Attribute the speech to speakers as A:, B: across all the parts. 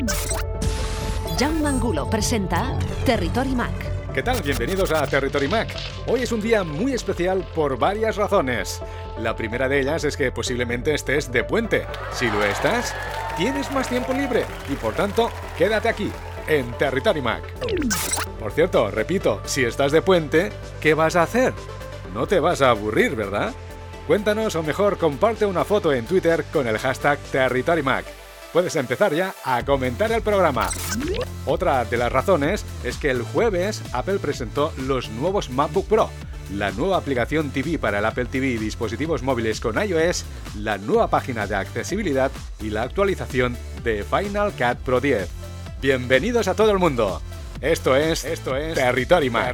A: Jaume Angulo presenta Territory Mac.
B: ¿Qué tal? Bienvenidos a Territory Mac. Hoy es un día muy especial por varias razones. La primera de ellas es que posiblemente estés de puente. Si lo estás, tienes más tiempo libre y por tanto, quédate aquí, en Territory Mac. Por cierto, repito, si estás de puente, ¿qué vas a hacer? No te vas a aburrir, ¿verdad? Cuéntanos o mejor comparte una foto en Twitter con el hashtag TerritoryMac. Puedes empezar ya a comentar el programa. Otra de las razones es que el jueves Apple presentó los nuevos MacBook Pro, la nueva aplicación TV para el Apple TV y dispositivos móviles con iOS, la nueva página de accesibilidad y la actualización de Final Cut Pro 10. Bienvenidos a todo el mundo. Esto es Territory Mac.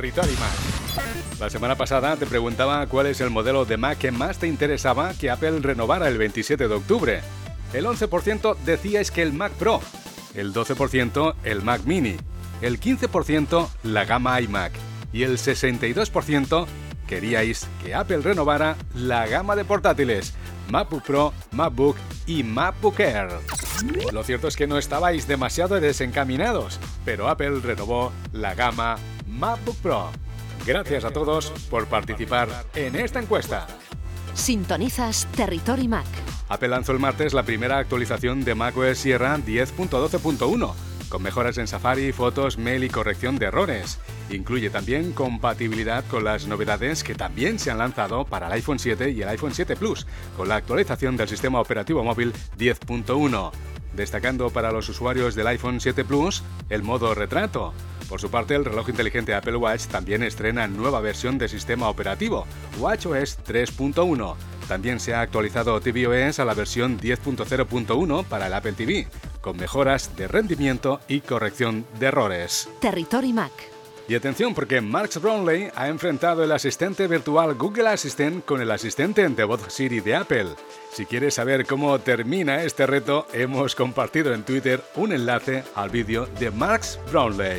B: La semana pasada te preguntaba cuál es el modelo de Mac que más te interesaba que Apple renovara el 27 de octubre. El 11% decíais que el Mac Pro, el 12% el Mac Mini, el 15% la gama iMac y el 62% queríais que Apple renovara la gama de portátiles MacBook Pro, MacBook y MacBook Air. Lo cierto es que no estabais demasiado desencaminados, pero Apple renovó la gama MacBook Pro. Gracias a todos por participar en esta encuesta.
A: Sintonizas Territory Mac.
B: Apple lanzó el martes la primera actualización de macOS Sierra 10.12.1, con mejoras en Safari, fotos, mail y corrección de errores. Incluye también compatibilidad con las novedades que también se han lanzado para el iPhone 7 y el iPhone 7 Plus, con la actualización del sistema operativo móvil 10.1. Destacando para los usuarios del iPhone 7 Plus el modo retrato. Por su parte, el reloj inteligente Apple Watch también estrena nueva versión de sistema operativo, WatchOS 3.1. También se ha actualizado tvOS a la versión 10.0.1 para el Apple TV, con mejoras de rendimiento y corrección de errores.
A: Territory Mac.
B: Y atención porque Mark Brownlee ha enfrentado el asistente virtual Google Assistant con el asistente de voz Siri de Apple. Si quieres saber cómo termina este reto, hemos compartido en Twitter un enlace al vídeo de Mark Brownlee.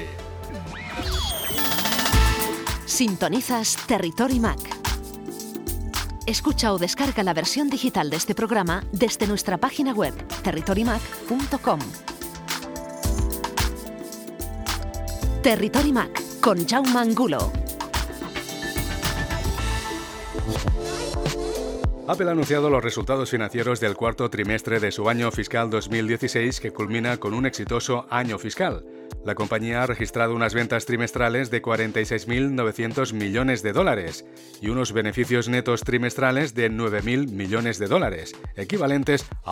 A: Sintonizas Territory Mac. Escucha o descarga la versión digital de este programa desde nuestra página web territorymac.com. Territory Mac con Jaume Angulo.
B: Apple ha anunciado los resultados financieros del cuarto trimestre de su año fiscal 2016 que culmina con un exitoso año fiscal. La compañía ha registrado unas ventas trimestrales de 46.900 millones de dólares y unos beneficios netos trimestrales de 9.000 millones de dólares, equivalentes a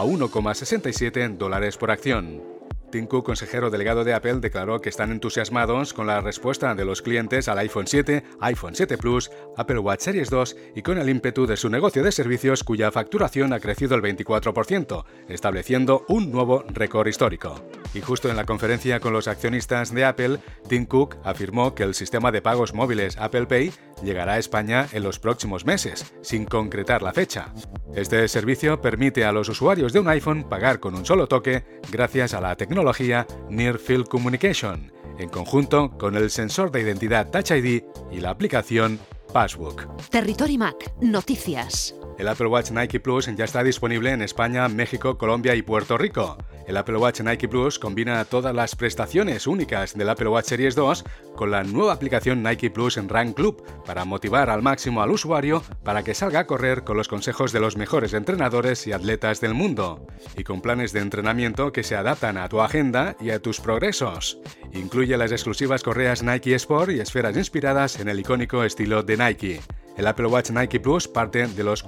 B: 1,67 dólares por acción. Tim Cook, consejero delegado de Apple, declaró que están entusiasmados con la respuesta de los clientes al iPhone 7, iPhone 7 Plus, Apple Watch Series 2 y con el ímpetu de su negocio de servicios cuya facturación ha crecido el 24%, estableciendo un nuevo récord histórico. Y justo en la conferencia con los accionistas de Apple, Tim Cook afirmó que el sistema de pagos móviles Apple Pay llegará a España en los próximos meses, sin concretar la fecha. Este servicio permite a los usuarios de un iPhone pagar con un solo toque gracias a la tecnología Near Field Communication, en conjunto con el sensor de identidad Touch ID y la aplicación Passbook.
A: Territory Mac. Noticias.
B: El Apple Watch Nike Plus ya está disponible en España, México, Colombia y Puerto Rico. El Apple Watch Nike Plus combina todas las prestaciones únicas del Apple Watch Series 2 con la nueva aplicación Nike Plus en Run Club para motivar al máximo al usuario para que salga a correr con los consejos de los mejores entrenadores y atletas del mundo, y con planes de entrenamiento que se adaptan a tu agenda y a tus progresos. Incluye las exclusivas correas Nike Sport y esferas inspiradas en el icónico estilo de Nike. El Apple Watch Nike Plus parte de los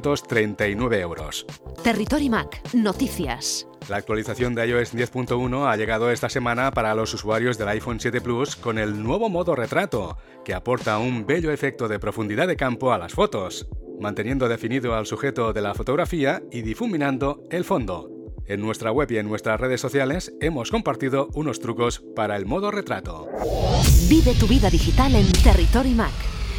B: 439 euros.
A: Territory Mac. Noticias.
B: La actualización de iOS 10.1 ha llegado esta semana para los usuarios del iPhone 7 Plus con el nuevo modo retrato, que aporta un bello efecto de profundidad de campo a las fotos, manteniendo definido al sujeto de la fotografía y difuminando el fondo. En nuestra web y en nuestras redes sociales hemos compartido unos trucos para el modo retrato.
A: Vive tu vida digital en Territory Mac.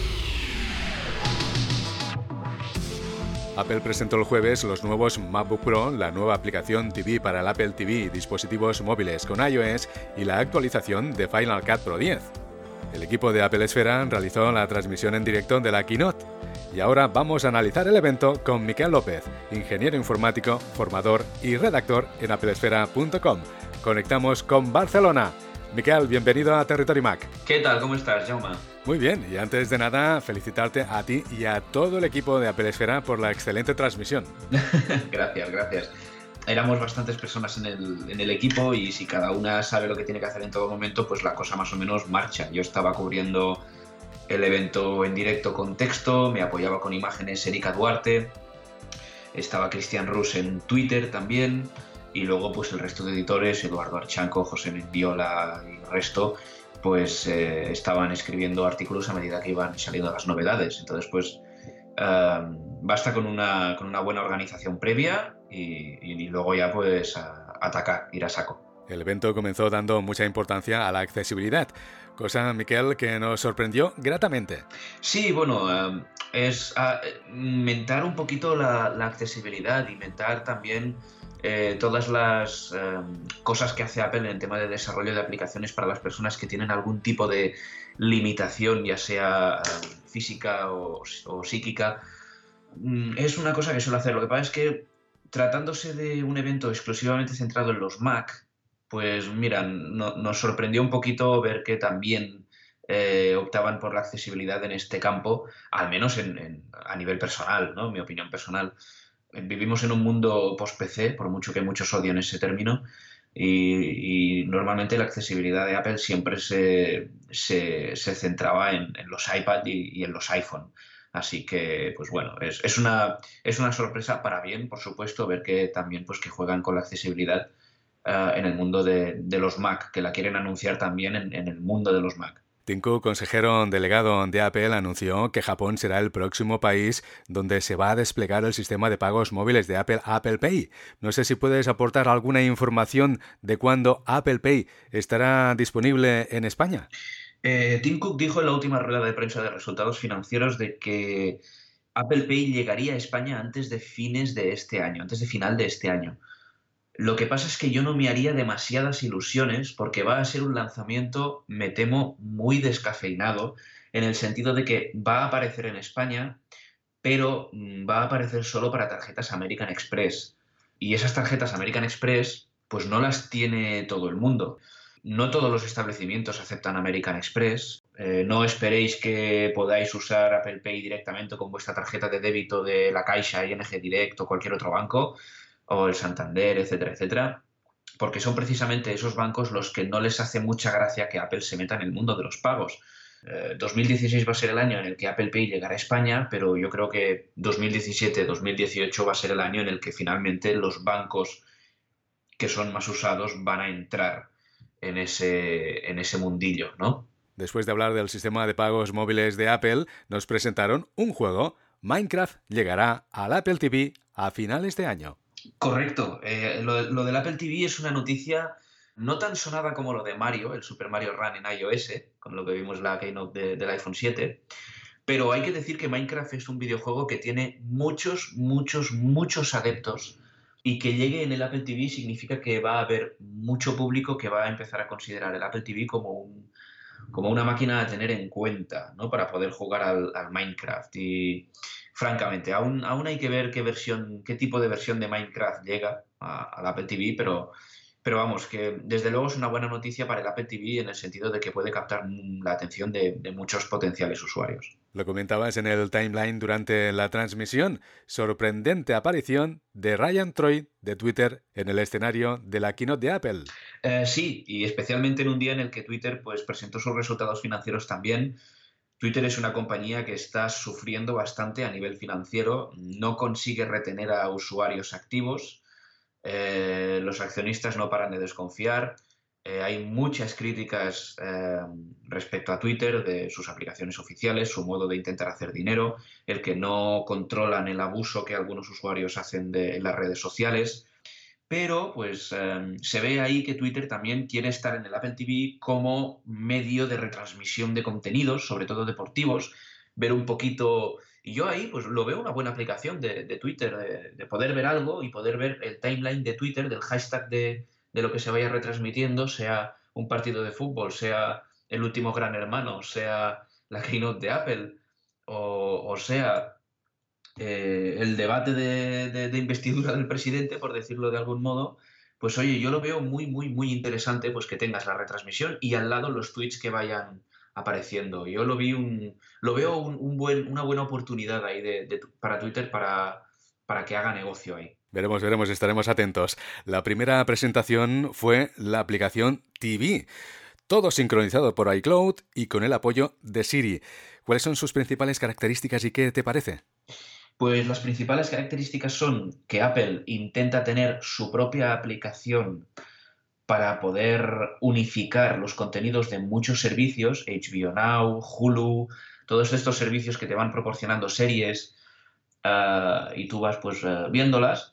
B: Apple presentó el jueves los nuevos MacBook Pro, la nueva aplicación TV para el Apple TV y dispositivos móviles con iOS y la actualización de Final Cut Pro 10. El equipo de Apple Esfera realizó la transmisión en directo de la Keynote. Y ahora vamos a analizar el evento con Miquel López, ingeniero informático, formador y redactor en applesfera.com. conectamos con Barcelona. Miquel, bienvenido a Territory Mac.
C: ¿Qué tal? ¿Cómo estás, Jaume?
B: Muy bien, y antes de nada, felicitarte a ti y a todo el equipo de Apple Esfera por la excelente transmisión.
C: Gracias. Éramos bastantes personas en el equipo y si cada una sabe lo que tiene que hacer en todo momento, pues la cosa más o menos marcha. Yo estaba cubriendo el evento en directo con texto, me apoyaba con imágenes Erika Duarte, estaba Cristian Rus en Twitter también, y luego pues el resto de editores, Eduardo Archanco, José Mendiola y el resto, pues estaban escribiendo artículos a medida que iban saliendo las novedades. Entonces pues basta con una buena organización previa y luego ya pues atacar, ir a saco.
B: El evento comenzó dando mucha importancia a la accesibilidad, cosa, Miquel, que nos sorprendió gratamente.
C: Sí, bueno, es inventar un poquito la accesibilidad, inventar también todas las cosas que hace Apple en el tema de desarrollo de aplicaciones para las personas que tienen algún tipo de limitación, ya sea física o psíquica. Es una cosa que suelo hacer. Lo que pasa es que tratándose de un evento exclusivamente centrado en los Mac, pues mira, nos sorprendió un poquito ver que también optaban por la accesibilidad en este campo, al menos a nivel personal, ¿no? Mi opinión personal. Vivimos en un mundo post-PC, por mucho que muchos odien ese término, y normalmente la accesibilidad de Apple siempre se centraba en los iPad y en los iPhone. Así que, pues bueno, es una sorpresa para bien, por supuesto, ver que también pues, que juegan con la accesibilidad en el mundo de los Mac, que la quieren anunciar también en el mundo de los Mac.
B: Tim Cook, consejero delegado de Apple, anunció que Japón será el próximo país donde se va a desplegar el sistema de pagos móviles de Apple, Apple Pay. No sé si puedes aportar alguna información de cuándo Apple Pay estará disponible en España.
C: Tim Cook dijo en la última rueda de prensa de resultados financieros de que Apple Pay llegaría a España antes de final de este año. Lo que pasa es que yo no me haría demasiadas ilusiones porque va a ser un lanzamiento, me temo, muy descafeinado, en el sentido de que va a aparecer en España, pero va a aparecer solo para tarjetas American Express. Y esas tarjetas American Express, pues no las tiene todo el mundo. No todos los establecimientos aceptan American Express. No esperéis que podáis usar Apple Pay directamente con vuestra tarjeta de débito de la Caixa, ING Direct o cualquier otro banco, o el Santander, etcétera, etcétera, porque son precisamente esos bancos los que no les hace mucha gracia que Apple se meta en el mundo de los pagos. 2016 va a ser el año en el que Apple Pay llegará a España, pero yo creo que 2017-2018 va a ser el año en el que finalmente los bancos que son más usados van a entrar en ese mundillo, ¿no?
B: Después de hablar del sistema de pagos móviles de Apple, nos presentaron un juego. Minecraft llegará al Apple TV a finales de año.
C: Correcto. Lo del Apple TV es una noticia no tan sonada como lo de Mario, el Super Mario Run en iOS, con lo que vimos la keynote del iPhone 7, pero hay que decir que Minecraft es un videojuego que tiene muchos adeptos y que llegue en el Apple TV significa que va a haber mucho público que va a empezar a considerar el Apple TV como una máquina a tener en cuenta, ¿no? Para poder jugar al Minecraft. Y francamente, aún hay que ver qué tipo de versión de Minecraft llega al Apple TV, pero vamos, que desde luego es una buena noticia para el Apple TV en el sentido de que puede captar la atención de muchos potenciales usuarios.
B: Lo comentabas en el timeline durante la transmisión. Sorprendente aparición de Ryan Troy de Twitter en el escenario de la keynote de Apple.
C: Sí, y especialmente en un día en el que Twitter pues, presentó sus resultados financieros también. Twitter es una compañía que está sufriendo bastante a nivel financiero, no consigue retener a usuarios activos, los accionistas no paran de desconfiar, hay muchas críticas respecto a Twitter, de sus aplicaciones oficiales, su modo de intentar hacer dinero, el que no controlan el abuso que algunos usuarios hacen en las redes sociales. Pero pues se ve ahí que Twitter también quiere estar en el Apple TV como medio de retransmisión de contenidos, sobre todo deportivos, ver un poquito. Y yo ahí pues lo veo una buena aplicación de Twitter, de poder ver algo y poder ver el timeline de Twitter, del hashtag de lo que se vaya retransmitiendo, sea un partido de fútbol, sea el último Gran Hermano, sea la keynote de Apple, o sea el debate de investidura del presidente, por decirlo de algún modo, Pues oye, yo lo veo muy, muy, muy interesante pues que tengas la retransmisión y al lado los tweets que vayan apareciendo. Yo lo veo una buena oportunidad ahí para Twitter para que haga negocio ahí.
B: Veremos, veremos, estaremos atentos. La primera presentación fue la aplicación TV. Todo sincronizado por iCloud y con el apoyo de Siri. ¿Cuáles son sus principales características y qué te parece?
C: Pues las principales características son que Apple intenta tener su propia aplicación para poder unificar los contenidos de muchos servicios, HBO Now, Hulu, todos estos servicios que te van proporcionando series y tú vas pues viéndolas.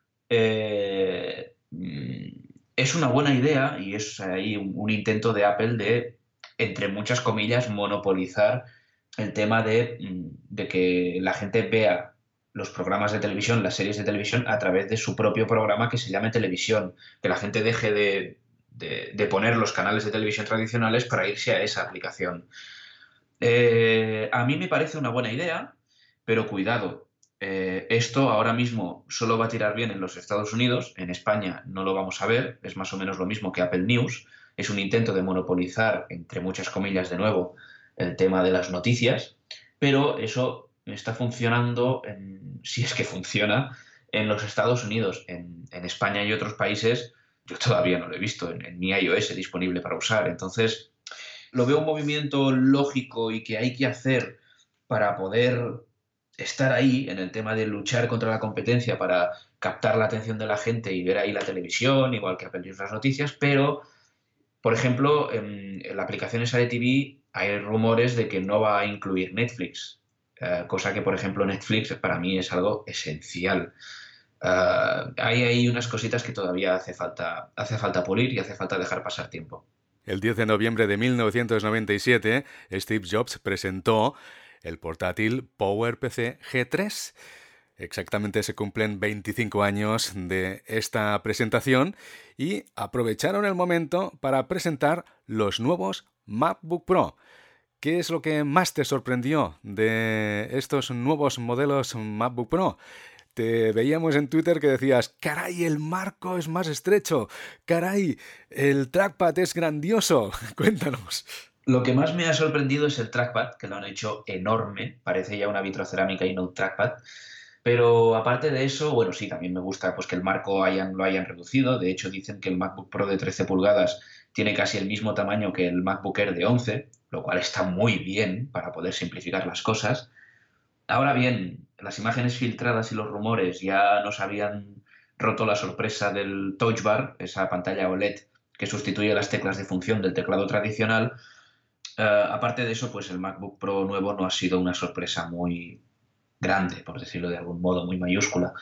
C: Es una buena idea y es ahí un intento de Apple de, entre muchas comillas, monopolizar el tema de que la gente vea los programas de televisión, las series de televisión, a través de su propio programa que se llame televisión, que la gente deje de poner los canales de televisión tradicionales para irse a esa aplicación. A mí me parece una buena idea, pero cuidado, esto ahora mismo solo va a tirar bien en los Estados Unidos, en España no lo vamos a ver, es más o menos lo mismo que Apple News, es un intento de monopolizar, entre muchas comillas de nuevo, el tema de las noticias, pero eso está funcionando, si es que funciona, en los Estados Unidos. En España y otros países yo todavía no lo he visto en mi iOS disponible para usar, entonces lo veo un movimiento lógico y que hay que hacer para poder estar ahí en el tema de luchar contra la competencia para captar la atención de la gente y ver ahí la televisión, igual que Apple News las noticias, pero, por ejemplo, en la aplicación esa de TV hay rumores de que no va a incluir Netflix, cosa que, por ejemplo, Netflix para mí es algo esencial. Hay ahí unas cositas que todavía hace falta pulir y hace falta dejar pasar tiempo.
B: El 10 de noviembre de 1997, Steve Jobs presentó el portátil PowerPC G3. Exactamente se cumplen 25 años de esta presentación y aprovecharon el momento para presentar los nuevos MacBook Pro. ¿Qué es lo que más te sorprendió de estos nuevos modelos MacBook Pro? Te veíamos en Twitter que decías, caray, el marco es más estrecho, caray, el trackpad es grandioso. Cuéntanos.
C: Lo que más me ha sorprendido es el trackpad, que lo han hecho enorme, parece ya una vitrocerámica y no un trackpad. Pero aparte de eso, bueno, sí, también me gusta pues, que el marco lo hayan reducido. De hecho, dicen que el MacBook Pro de 13 pulgadas tiene casi el mismo tamaño que el MacBook Air de 11, lo cual está muy bien para poder simplificar las cosas. Ahora bien, las imágenes filtradas y los rumores ya nos habían roto la sorpresa del Touch Bar, esa pantalla OLED que sustituye las teclas de función del teclado tradicional. Aparte de eso, pues el MacBook Pro nuevo no ha sido una sorpresa muy grande, por decirlo de algún modo, muy mayúscula.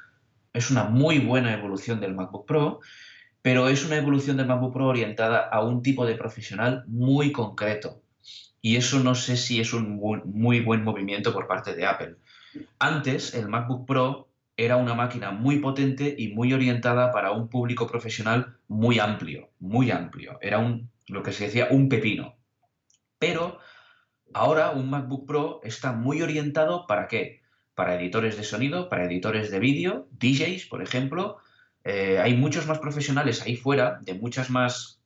C: Es una muy buena evolución del MacBook Pro, pero es una evolución del MacBook Pro orientada a un tipo de profesional muy concreto. Y eso no sé si es un muy buen movimiento por parte de Apple. Antes, el MacBook Pro era una máquina muy potente y muy orientada para un público profesional muy amplio, muy amplio. Era lo que se decía un pepino. Pero ahora un MacBook Pro está muy orientado ¿para qué? Para editores de sonido, para editores de vídeo, DJs, por ejemplo. Hay muchos más profesionales ahí fuera, de muchos más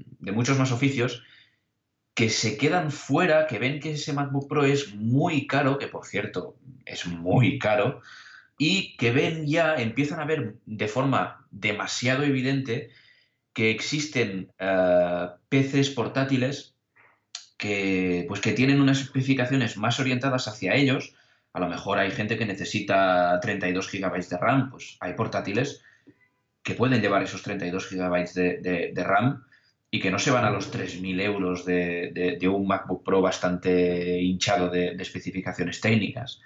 C: oficios, que se quedan fuera, que ven que ese MacBook Pro es muy caro, que por cierto es muy caro, y que empiezan a ver de forma demasiado evidente que existen PCs portátiles que tienen unas especificaciones más orientadas hacia ellos. A lo mejor hay gente que necesita 32 GB de RAM, pues hay portátiles que pueden llevar esos 32 GB de RAM y que no se van a los 3.000 euros de un MacBook Pro bastante hinchado de especificaciones técnicas.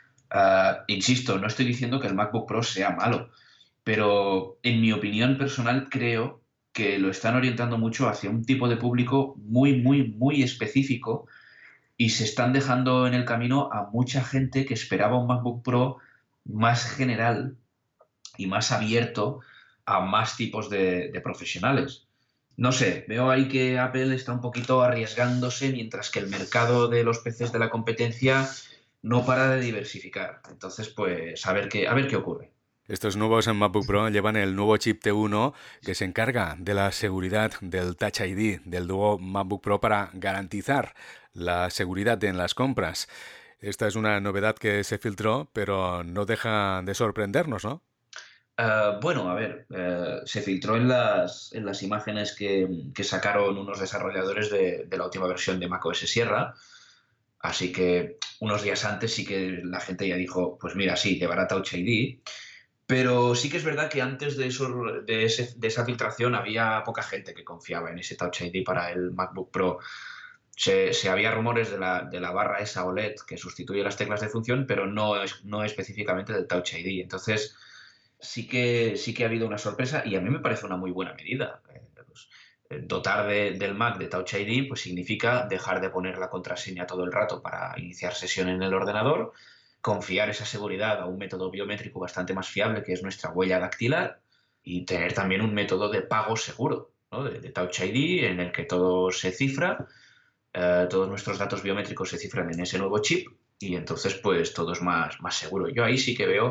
C: Insisto, no estoy diciendo que el MacBook Pro sea malo, pero en mi opinión personal creo que lo están orientando mucho hacia un tipo de público muy, muy, muy específico y se están dejando en el camino a mucha gente que esperaba un MacBook Pro más general y más abierto a más tipos de profesionales. No sé, veo ahí que Apple está un poquito arriesgándose mientras que el mercado de los PCs de la competencia no para de diversificar. Entonces, pues a ver qué ocurre.
B: Estos nuevos MacBook Pro llevan el nuevo chip T1 que se encarga de la seguridad del Touch ID del nuevo MacBook Pro para garantizar la seguridad en las compras. Esta es una novedad que se filtró, pero no deja de sorprendernos, ¿no?
C: Bueno, a ver, se filtró en las imágenes que sacaron unos desarrolladores de la última versión de macOS Sierra, así que unos días antes sí que la gente ya dijo, pues mira, sí, llevará Touch ID, pero sí que es verdad que antes de esa filtración había poca gente que confiaba en ese Touch ID para el MacBook Pro. Se había rumores de la barra esa OLED que sustituye las teclas de función, pero no específicamente del Touch ID. Entonces, sí que ha habido una sorpresa y a mí me parece una muy buena medida. Dotar del Mac de Touch ID pues significa dejar de poner la contraseña todo el rato para iniciar sesión en el ordenador, confiar esa seguridad a un método biométrico bastante más fiable que es nuestra huella dactilar y tener también un método de pago seguro, ¿no? de Touch ID en el que todo se cifra, todos nuestros datos biométricos se cifran en ese nuevo chip y entonces pues todo es más seguro. Yo ahí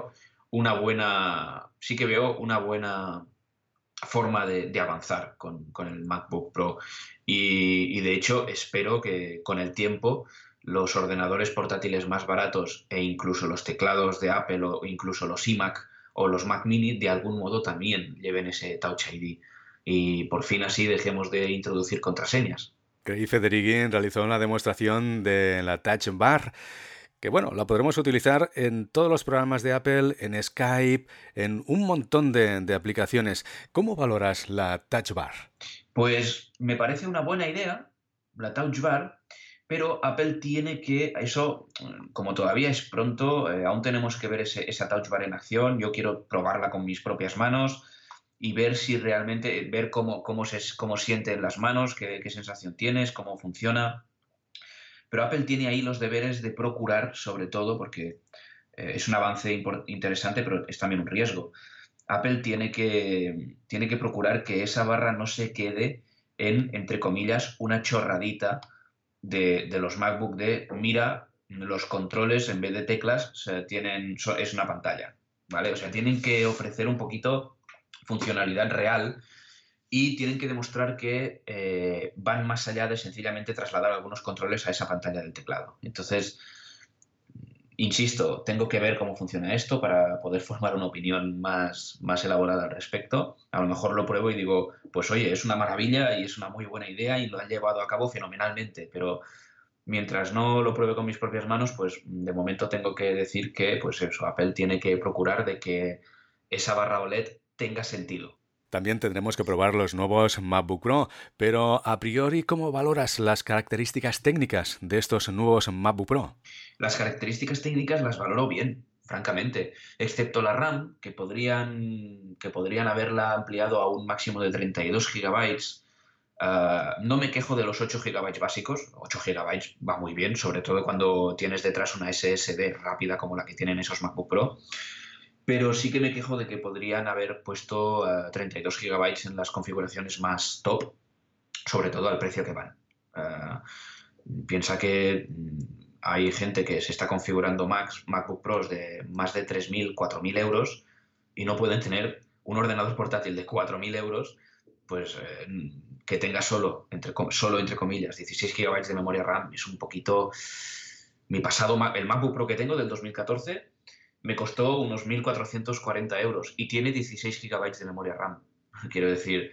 C: sí que veo una buena forma de avanzar con el MacBook Pro y de hecho espero que con el tiempo los ordenadores portátiles más baratos e incluso los teclados de Apple o incluso los iMac o los Mac Mini de algún modo también lleven ese Touch ID y por fin así dejemos de introducir contraseñas.
B: Craig Federighi realizó una demostración de la Touch Bar, que bueno, la podremos utilizar en todos los programas de Apple, en Skype, en un montón de aplicaciones. ¿Cómo valoras la Touch Bar?
C: Pues me parece una buena idea, la Touch Bar, pero Apple tiene que, eso, como todavía es pronto, aún tenemos que ver esa Touch Bar en acción. Yo quiero probarla con mis propias manos y ver si realmente, ver cómo siente en las manos, qué sensación tienes, cómo funciona. Pero Apple tiene ahí los deberes de procurar, sobre todo, porque es un avance interesante, pero es también un riesgo. Apple tiene que procurar que esa barra no se quede en, entre comillas, una chorradita de los MacBook de, mira, los controles en vez de teclas es una pantalla, ¿vale? O sea, tienen que ofrecer un poquito funcionalidad real y tienen que demostrar que van más allá de sencillamente trasladar algunos controles a esa pantalla del teclado. Entonces, insisto, tengo que ver cómo funciona esto para poder formar una opinión más elaborada al respecto. A lo mejor lo pruebo y digo, pues oye, es una maravilla y es una muy buena idea y lo han llevado a cabo fenomenalmente, pero mientras no lo pruebe con mis propias manos, pues de momento tengo que decir que, pues eso, Apple tiene que procurar de que esa barra OLED tenga sentido.
B: También tendremos que probar los nuevos MacBook Pro, pero a priori, ¿cómo valoras las características técnicas de estos nuevos MacBook Pro?
C: Las características técnicas las valoro bien, francamente, excepto la RAM, que podrían haberla ampliado a un máximo de 32 gigabytes. No me quejo de los 8 gigabytes básicos, 8 gigabytes va muy bien, sobre todo cuando tienes detrás una SSD rápida como la que tienen esos MacBook Pro. Pero sí que me quejo de que podrían haber puesto 32 gigabytes en las configuraciones más top, sobre todo al precio que van. Piensa que hay gente que se está configurando MacBook Pros de más de 3.000, 4.000 euros y no pueden tener un ordenador portátil de 4.000 euros, pues que tenga solo, entre comillas, 16 gigabytes de memoria RAM. Es un poquito... el MacBook Pro que tengo del 2014 me costó unos 1.440 euros y tiene 16 gigabytes de memoria RAM. Quiero decir,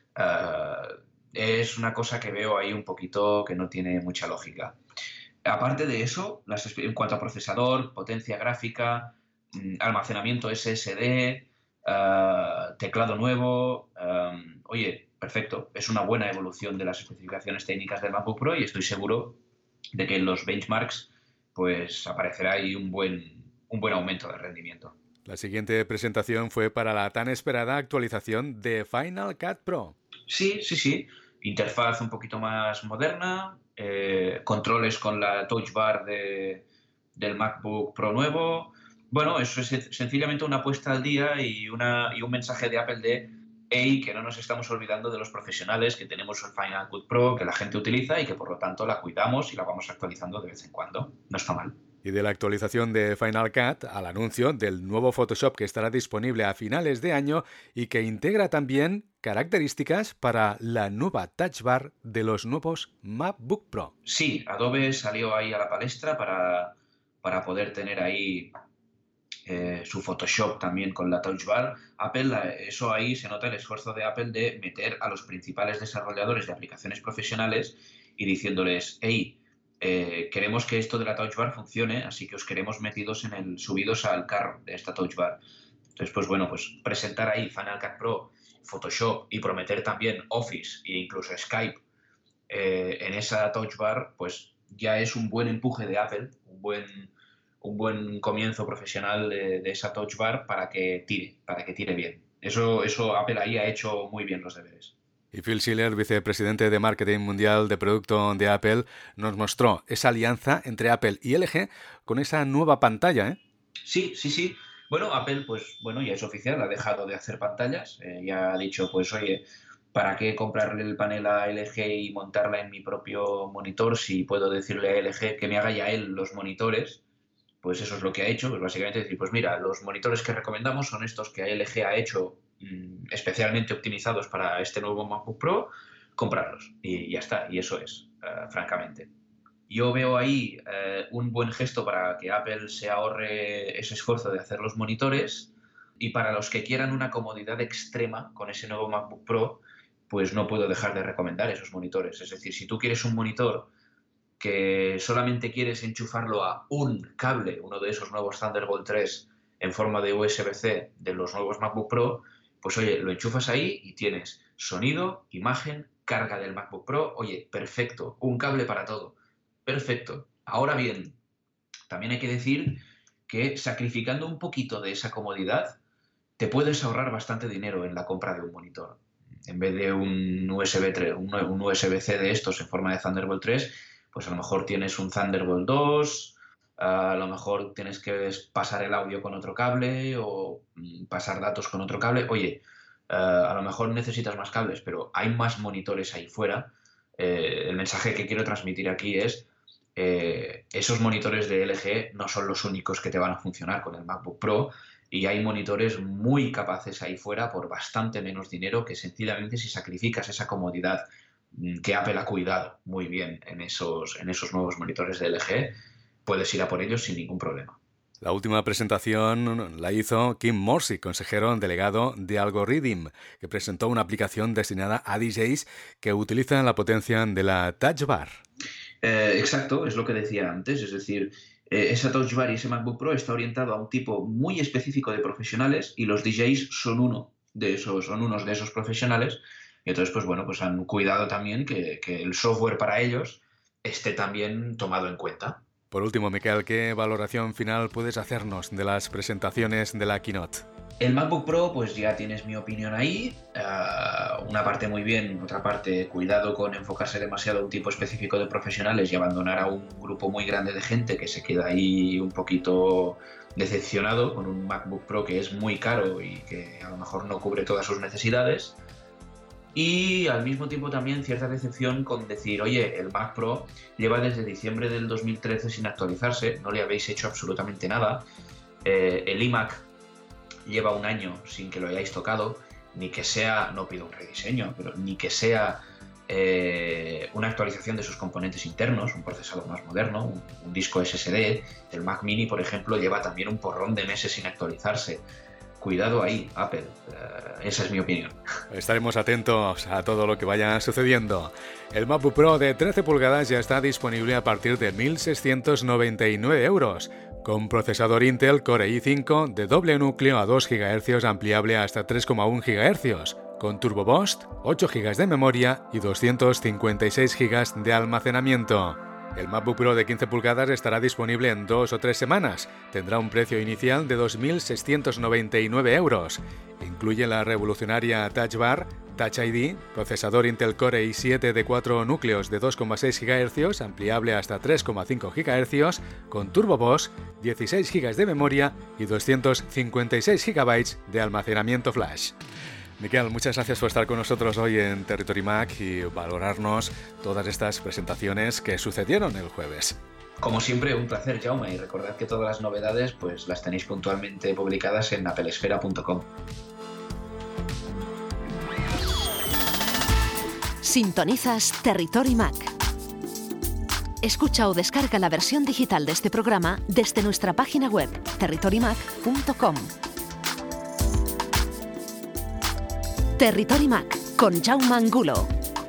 C: es una cosa que veo ahí un poquito que no tiene mucha lógica. Aparte de eso, en cuanto a procesador, potencia gráfica, almacenamiento SSD, teclado nuevo, oye, perfecto. Es una buena evolución de las especificaciones técnicas del MacBook Pro y estoy seguro de que en los benchmarks pues aparecerá ahí un buen aumento de rendimiento.
B: La siguiente presentación fue para la tan esperada actualización de Final Cut Pro.
C: Sí. Interfaz un poquito más moderna, controles con la Touch Bar del MacBook Pro nuevo. Bueno, eso es sencillamente una puesta al día y un mensaje de Apple de hey, que no nos estamos olvidando de los profesionales, que tenemos el Final Cut Pro, que la gente utiliza y que por lo tanto la cuidamos y la vamos actualizando de vez en cuando. No está mal.
B: Y de la actualización de Final Cut al anuncio del nuevo Photoshop que estará disponible a finales de año y que integra también características para la nueva Touch Bar de los nuevos MacBook Pro.
C: Sí, Adobe salió ahí a la palestra para poder tener ahí su Photoshop también con la Touch Bar. Apple, eso ahí se nota el esfuerzo de Apple de meter a los principales desarrolladores de aplicaciones profesionales y diciéndoles, hey, queremos que esto de la Touch Bar funcione, así que os queremos subidos al carro de esta Touch Bar. Entonces, pues presentar ahí Final Cut Pro, Photoshop y prometer también Office e incluso Skype en esa Touch Bar, pues ya es un buen empuje de Apple, un buen comienzo profesional de esa Touch Bar para que tire bien. Eso Apple ahí ha hecho muy bien los deberes.
B: Y Phil Schiller, vicepresidente de Marketing Mundial de Producto de Apple, nos mostró esa alianza entre Apple y LG con esa nueva pantalla, ¿eh?
C: Sí. Bueno, Apple, pues bueno, ya es oficial, ha dejado de hacer pantallas. Ya ha dicho, pues oye, ¿para qué comprarle el panel a LG y montarla en mi propio monitor si puedo decirle a LG que me haga ya él los monitores? Pues eso es lo que ha hecho, pues básicamente decir, pues mira, los monitores que recomendamos son estos que LG ha hecho especialmente optimizados para este nuevo MacBook Pro, comprarlos y ya está, y eso es, francamente. Yo veo ahí un buen gesto para que Apple se ahorre ese esfuerzo de hacer los monitores, y para los que quieran una comodidad extrema con ese nuevo MacBook Pro, pues no puedo dejar de recomendar esos monitores. Es decir, si tú quieres un monitor que solamente quieres enchufarlo a un cable, uno de esos nuevos Thunderbolt 3 en forma de USB-C de los nuevos MacBook Pro, pues oye, lo enchufas ahí y tienes sonido, imagen, carga del MacBook Pro, oye, perfecto, un cable para todo, perfecto. Ahora bien, también hay que decir que sacrificando un poquito de esa comodidad, te puedes ahorrar bastante dinero en la compra de un monitor. En vez de un USB-C de estos en forma de Thunderbolt 3, pues a lo mejor tienes un Thunderbolt 2, a lo mejor tienes que pasar el audio con otro cable o pasar datos con otro cable. Oye, a lo mejor necesitas más cables, pero hay más monitores ahí fuera. El mensaje que quiero transmitir aquí es esos monitores de LG no son los únicos que te van a funcionar con el MacBook Pro, y hay monitores muy capaces ahí fuera por bastante menos dinero, que sencillamente si sacrificas esa comodidad que Apple ha cuidado muy bien en esos nuevos monitores de LG, puedes ir a por ellos sin ningún problema.
B: La última presentación la hizo Kim Morsey, consejero delegado de Algorithm, que presentó una aplicación destinada a DJs que utilizan la potencia de la Touch Bar.
C: Exacto, es lo que decía antes, es decir, esa Touch Bar y ese MacBook Pro está orientado a un tipo muy específico de profesionales, y los DJs son unos de esos profesionales. Y entonces, pues bueno, pues han cuidado también que el software para ellos esté también tomado en cuenta.
B: Por último, Miquel, ¿qué valoración final puedes hacernos de las presentaciones de la Keynote?
C: El MacBook Pro, pues ya tienes mi opinión ahí. Una parte muy bien, otra parte cuidado con enfocarse demasiado a un tipo específico de profesionales y abandonar a un grupo muy grande de gente que se queda ahí un poquito decepcionado con un MacBook Pro que es muy caro y que a lo mejor no cubre todas sus necesidades. Y al mismo tiempo también cierta decepción con decir, oye, el Mac Pro lleva desde diciembre del 2013 sin actualizarse, no le habéis hecho absolutamente nada. El iMac lleva un año sin que lo hayáis tocado, ni que sea, no pido un rediseño, pero ni que sea una actualización de sus componentes internos, un procesador más moderno, un disco SSD. El Mac Mini, por ejemplo, lleva también un porrón de meses sin actualizarse. Cuidado ahí, Apple. Esa es mi opinión.
B: Estaremos atentos a todo lo que vaya sucediendo. El MacBook Pro de 13 pulgadas ya está disponible a partir de 1.699 euros, con procesador Intel Core i5 de doble núcleo a 2 GHz ampliable hasta 3,1 GHz, con Turbo Boost, 8 GB de memoria y 256 GB de almacenamiento. El MacBook Pro de 15 pulgadas estará disponible en 2 o 3 semanas. Tendrá un precio inicial de 2.699 euros. Incluye la revolucionaria Touch Bar, Touch ID, procesador Intel Core i7 de 4 núcleos de 2,6 GHz, ampliable hasta 3,5 GHz, con Turbo Boost, 16 GB de memoria y 256 GB de almacenamiento flash. Miquel, muchas gracias por estar con nosotros hoy en Territory Mac y valorarnos todas estas presentaciones que sucedieron el jueves.
C: Como siempre, un placer, Jaume, y recordad que todas las novedades pues las tenéis puntualmente publicadas en applesfera.com.
A: Sintonizas Territory Mac. Escucha o descarga la versión digital de este programa desde nuestra página web, territorymac.com. Territory Mac, con Jaume Angulo.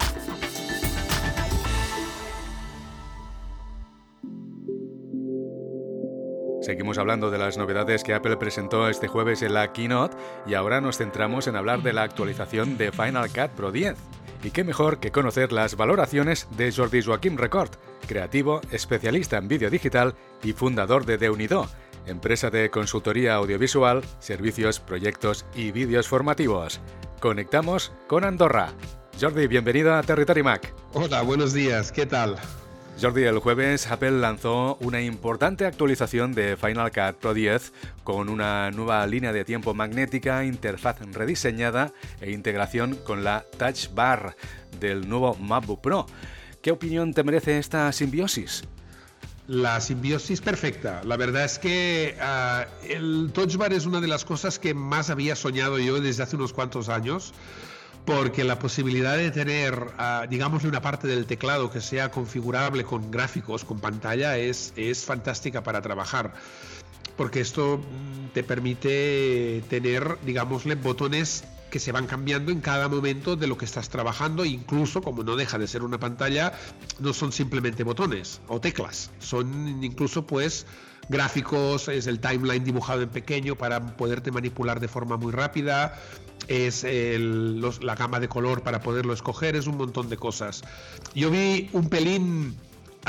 B: Seguimos hablando de las novedades que Apple presentó este jueves en la Keynote y ahora nos centramos en hablar de la actualización de Final Cut Pro 10. Y qué mejor que conocer las valoraciones de Jordi Joaquim Record, creativo, especialista en vídeo digital y fundador de Déu-n'hi-do, empresa de consultoría audiovisual, servicios, proyectos y vídeos formativos. Conectamos con Andorra. Jordi, bienvenido a Territory Mac.
D: Hola, buenos días, ¿qué tal?
B: Jordi, el jueves Apple lanzó una importante actualización de Final Cut Pro 10 con una nueva línea de tiempo magnética, interfaz rediseñada e integración con la Touch Bar del nuevo MacBook Pro. ¿Qué opinión te merece esta simbiosis?
D: La simbiosis perfecta. La verdad es que el Touch Bar es una de las cosas que más había soñado yo desde hace unos cuantos años, porque la posibilidad de tener, digámosle, una parte del teclado que sea configurable con gráficos, con pantalla, es fantástica para trabajar. Porque esto te permite tener, digámosle, botones que se van cambiando en cada momento de lo que estás trabajando, incluso, como no deja de ser una pantalla, no son simplemente botones o teclas, son incluso pues gráficos, es el timeline dibujado en pequeño para poderte manipular de forma muy rápida, es la gama de color para poderlo escoger, es un montón de cosas. Yo vi un pelín,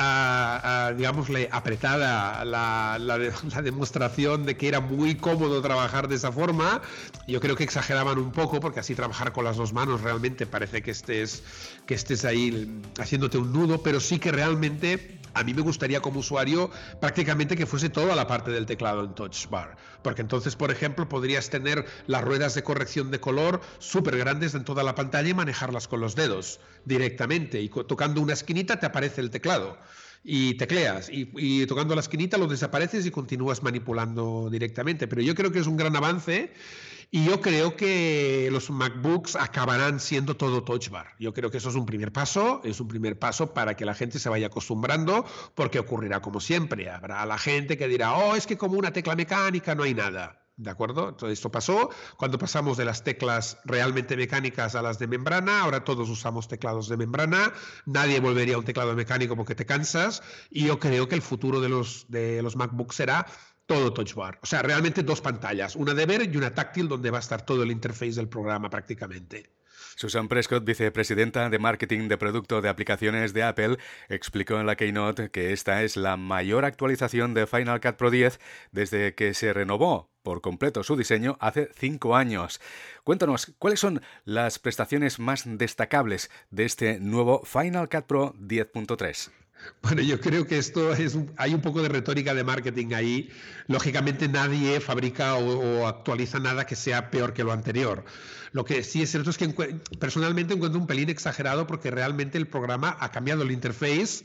D: digámosle, apretada la demostración de que era muy cómodo trabajar de esa forma. Yo creo que exageraban un poco, porque así trabajar con las dos manos realmente parece que estés ahí haciéndote un nudo, pero sí que realmente a mí me gustaría como usuario prácticamente que fuese toda la parte del teclado en Touch Bar, porque entonces, por ejemplo, podrías tener las ruedas de corrección de color súper grandes en toda la pantalla y manejarlas con los dedos directamente, y tocando una esquinita te aparece el teclado y tecleas, y tocando la esquinita lo desapareces y continúas manipulando directamente. Pero yo creo que es un gran avance, y yo creo que los MacBooks acabarán siendo todo Touch Bar. Yo creo que eso es un primer paso para que la gente se vaya acostumbrando, porque ocurrirá como siempre. Habrá la gente que dirá, es que como una tecla mecánica no hay nada. ¿De acuerdo? Entonces esto pasó cuando pasamos de las teclas realmente mecánicas a las de membrana. Ahora todos usamos teclados de membrana. Nadie volvería a un teclado mecánico porque te cansas. Y yo creo que el futuro de los MacBooks será todo Touch Bar. O sea, realmente dos pantallas, una de ver y una táctil, donde va a estar todo el interface del programa prácticamente.
B: Susan Prescott, vicepresidenta de Marketing de Producto de Aplicaciones de Apple, explicó en la Keynote que esta es la mayor actualización de Final Cut Pro 10 desde que se renovó por completo su diseño hace 5 años. Cuéntanos, ¿cuáles son las prestaciones más destacables de este nuevo Final Cut Pro 10.3?
D: Bueno, yo creo que hay un poco de retórica de marketing ahí. Lógicamente nadie fabrica o actualiza nada que sea peor que lo anterior. Lo que sí es cierto es que personalmente encuentro un pelín exagerado, porque realmente el programa ha cambiado el interface.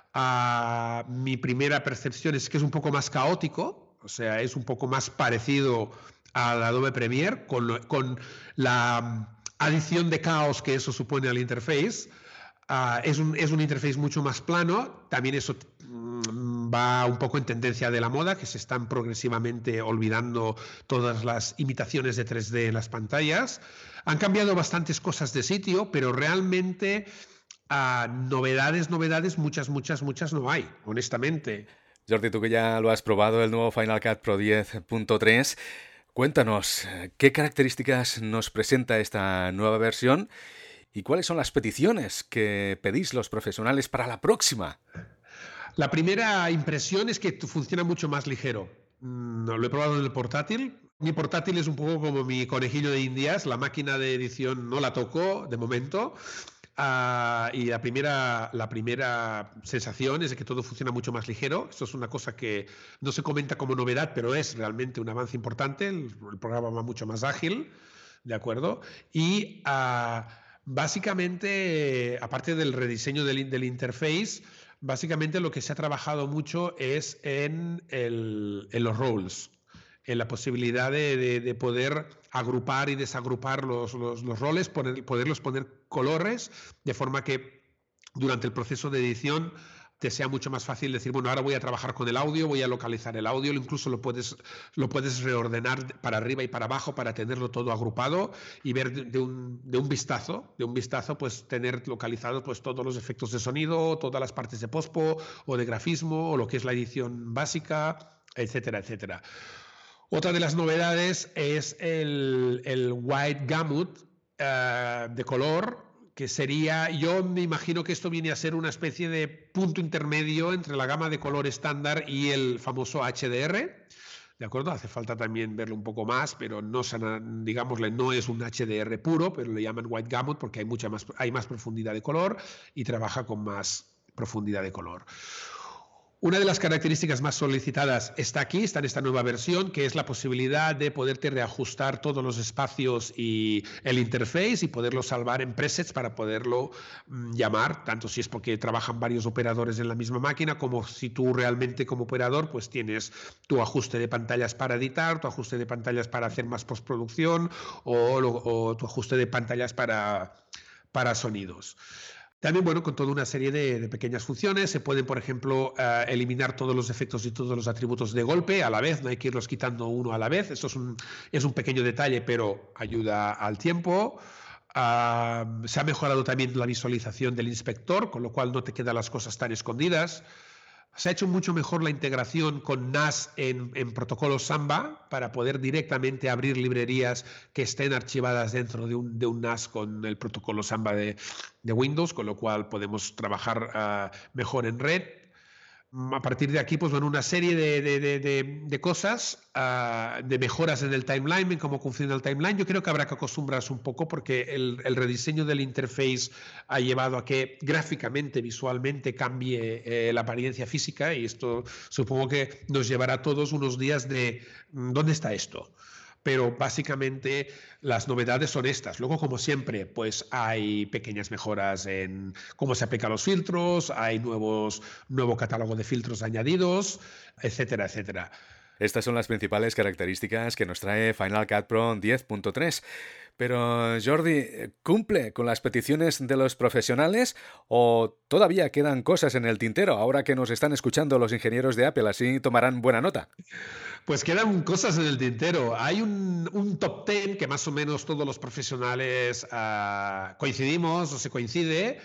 D: Mi primera percepción es que es un poco más caótico, o sea, es un poco más parecido al Adobe Premiere, con la adición de caos que eso supone al interface. Es un interface mucho más plano. También eso va un poco en tendencia de la moda, que se están progresivamente olvidando todas las imitaciones de 3D en las pantallas. Han cambiado bastantes cosas de sitio, pero realmente novedades, muchas no hay, honestamente.
B: Jordi, tú que ya lo has probado, el nuevo Final Cut Pro 10.3, cuéntanos, ¿qué características nos presenta esta nueva versión? ¿Y cuáles son las peticiones que pedís los profesionales para la próxima?
D: La primera impresión es que funciona mucho más ligero. Lo he probado en el portátil. Mi portátil es un poco como mi conejillo de Indias. La máquina de edición no la toco de momento. Y la primera sensación es de que todo funciona mucho más ligero. Esto es una cosa que no se comenta como novedad, pero es realmente un avance importante. El programa va mucho más ágil, ¿de acuerdo? Y básicamente, aparte del rediseño del interface, básicamente lo que se ha trabajado mucho es en los roles, en la posibilidad de poder agrupar y desagrupar los roles, poderlos poner colores, de forma que durante el proceso de edición te sea mucho más fácil decir, bueno, ahora voy a trabajar con el audio, voy a localizar el audio, incluso lo puedes reordenar para arriba y para abajo para tenerlo todo agrupado y ver de un vistazo, pues tener localizados pues todos los efectos de sonido, todas las partes de pospo o de grafismo o lo que es la edición básica, etcétera, etcétera. Otra de las novedades es el White Gamut de color, que sería, yo me imagino que esto viene a ser una especie de punto intermedio entre la gama de color estándar y el famoso HDR, ¿de acuerdo? Hace falta también verlo un poco más, pero no, digámosle, no es un HDR puro, pero le llaman White Gamut porque hay más profundidad de color y trabaja con más profundidad de color. Una de las características más solicitadas está en esta nueva versión, que es la posibilidad de poderte reajustar todos los espacios y el interface y poderlo salvar en presets para poderlo llamar, tanto si es porque trabajan varios operadores en la misma máquina, como si tú realmente como operador pues tienes tu ajuste de pantallas para editar, tu ajuste de pantallas para hacer más postproducción o tu ajuste de pantallas para sonidos. También, bueno, con toda una serie de pequeñas funciones. Se pueden, por ejemplo, eliminar todos los efectos y todos los atributos de golpe a la vez. No hay que irlos quitando uno a la vez. Esto es un pequeño detalle, pero ayuda al tiempo. Se ha mejorado también la visualización del inspector, con lo cual no te quedan las cosas tan escondidas. Se ha hecho mucho mejor la integración con NAS en protocolo Samba para poder directamente abrir librerías que estén archivadas dentro de un NAS con el protocolo Samba de Windows, con lo cual podemos trabajar mejor en red. A partir de aquí, pues bueno, una serie de cosas, de mejoras en el timeline, en cómo funciona el timeline. Yo creo que habrá que acostumbrarse un poco porque el rediseño del interface ha llevado a que gráficamente, visualmente cambie la apariencia física y esto supongo que nos llevará a todos unos días de ¿dónde está esto? Pero básicamente las novedades son estas. Luego, como siempre, pues hay pequeñas mejoras en cómo se aplican los filtros, hay nuevo catálogo de filtros añadidos, etcétera, etcétera.
B: Estas son las principales características que nos trae Final Cut Pro 10.3. Pero, Jordi, ¿cumple con las peticiones de los profesionales o todavía quedan cosas en el tintero ahora que nos están escuchando los ingenieros de Apple? Así tomarán buena nota.
D: Pues quedan cosas en el tintero. Hay un top 10 que más o menos todos los profesionales coincidimos o se coincide,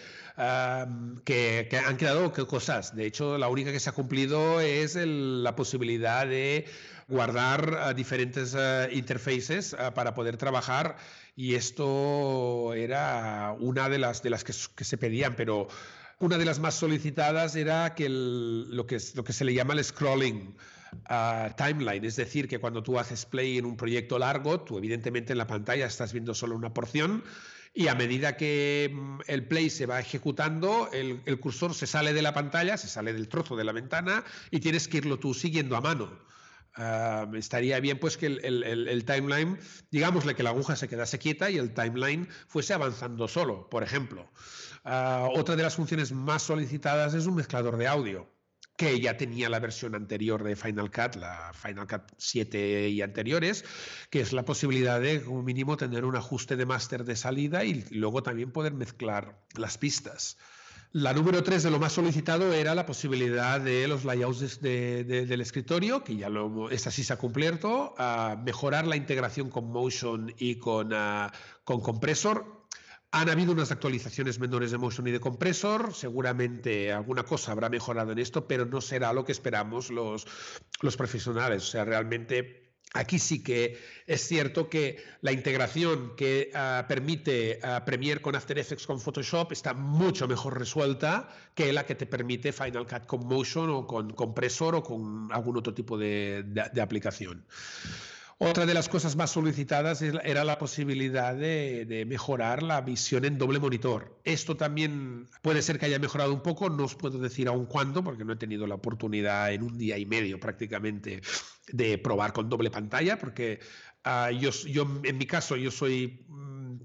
D: que han quedado cosas. De hecho, la única que se ha cumplido es la posibilidad de guardar diferentes interfaces para poder trabajar, y esto era una de las que se pedían, pero una de las más solicitadas era que lo que se le llama el scrolling timeline, es decir, que cuando tú haces play en un proyecto largo, tú evidentemente en la pantalla estás viendo solo una porción y a medida que el play se va ejecutando, el cursor se sale de la pantalla, se sale del trozo de la ventana y tienes que irlo tú siguiendo a mano. Estaría bien pues que el timeline, digámosle que la aguja se quedase quieta y el timeline fuese avanzando solo, por ejemplo. Otra de las funciones más solicitadas es un mezclador de audio, que ya tenía la versión anterior de Final Cut, la Final Cut 7 y anteriores, que es la posibilidad de, como mínimo, tener un ajuste de máster de salida y luego también poder mezclar las pistas. La número 3 de lo más solicitado era la posibilidad de los layouts del escritorio, que ya esta sí se ha cumplido, mejorar la integración con Motion y con Compressor. Han habido unas actualizaciones menores de Motion y de Compressor, seguramente alguna cosa habrá mejorado en esto, pero no será lo que esperamos los profesionales. O sea, realmente aquí sí que es cierto que la integración que permite Premiere con After Effects con Photoshop está mucho mejor resuelta que la que te permite Final Cut con Motion o con Compressor o con algún otro tipo de aplicación. Otra de las cosas más solicitadas era la posibilidad de mejorar la visión en doble monitor. Esto también puede ser que haya mejorado un poco, no os puedo decir aún cuándo, porque no he tenido la oportunidad en un día y medio prácticamente de probar con doble pantalla, porque yo en mi caso yo soy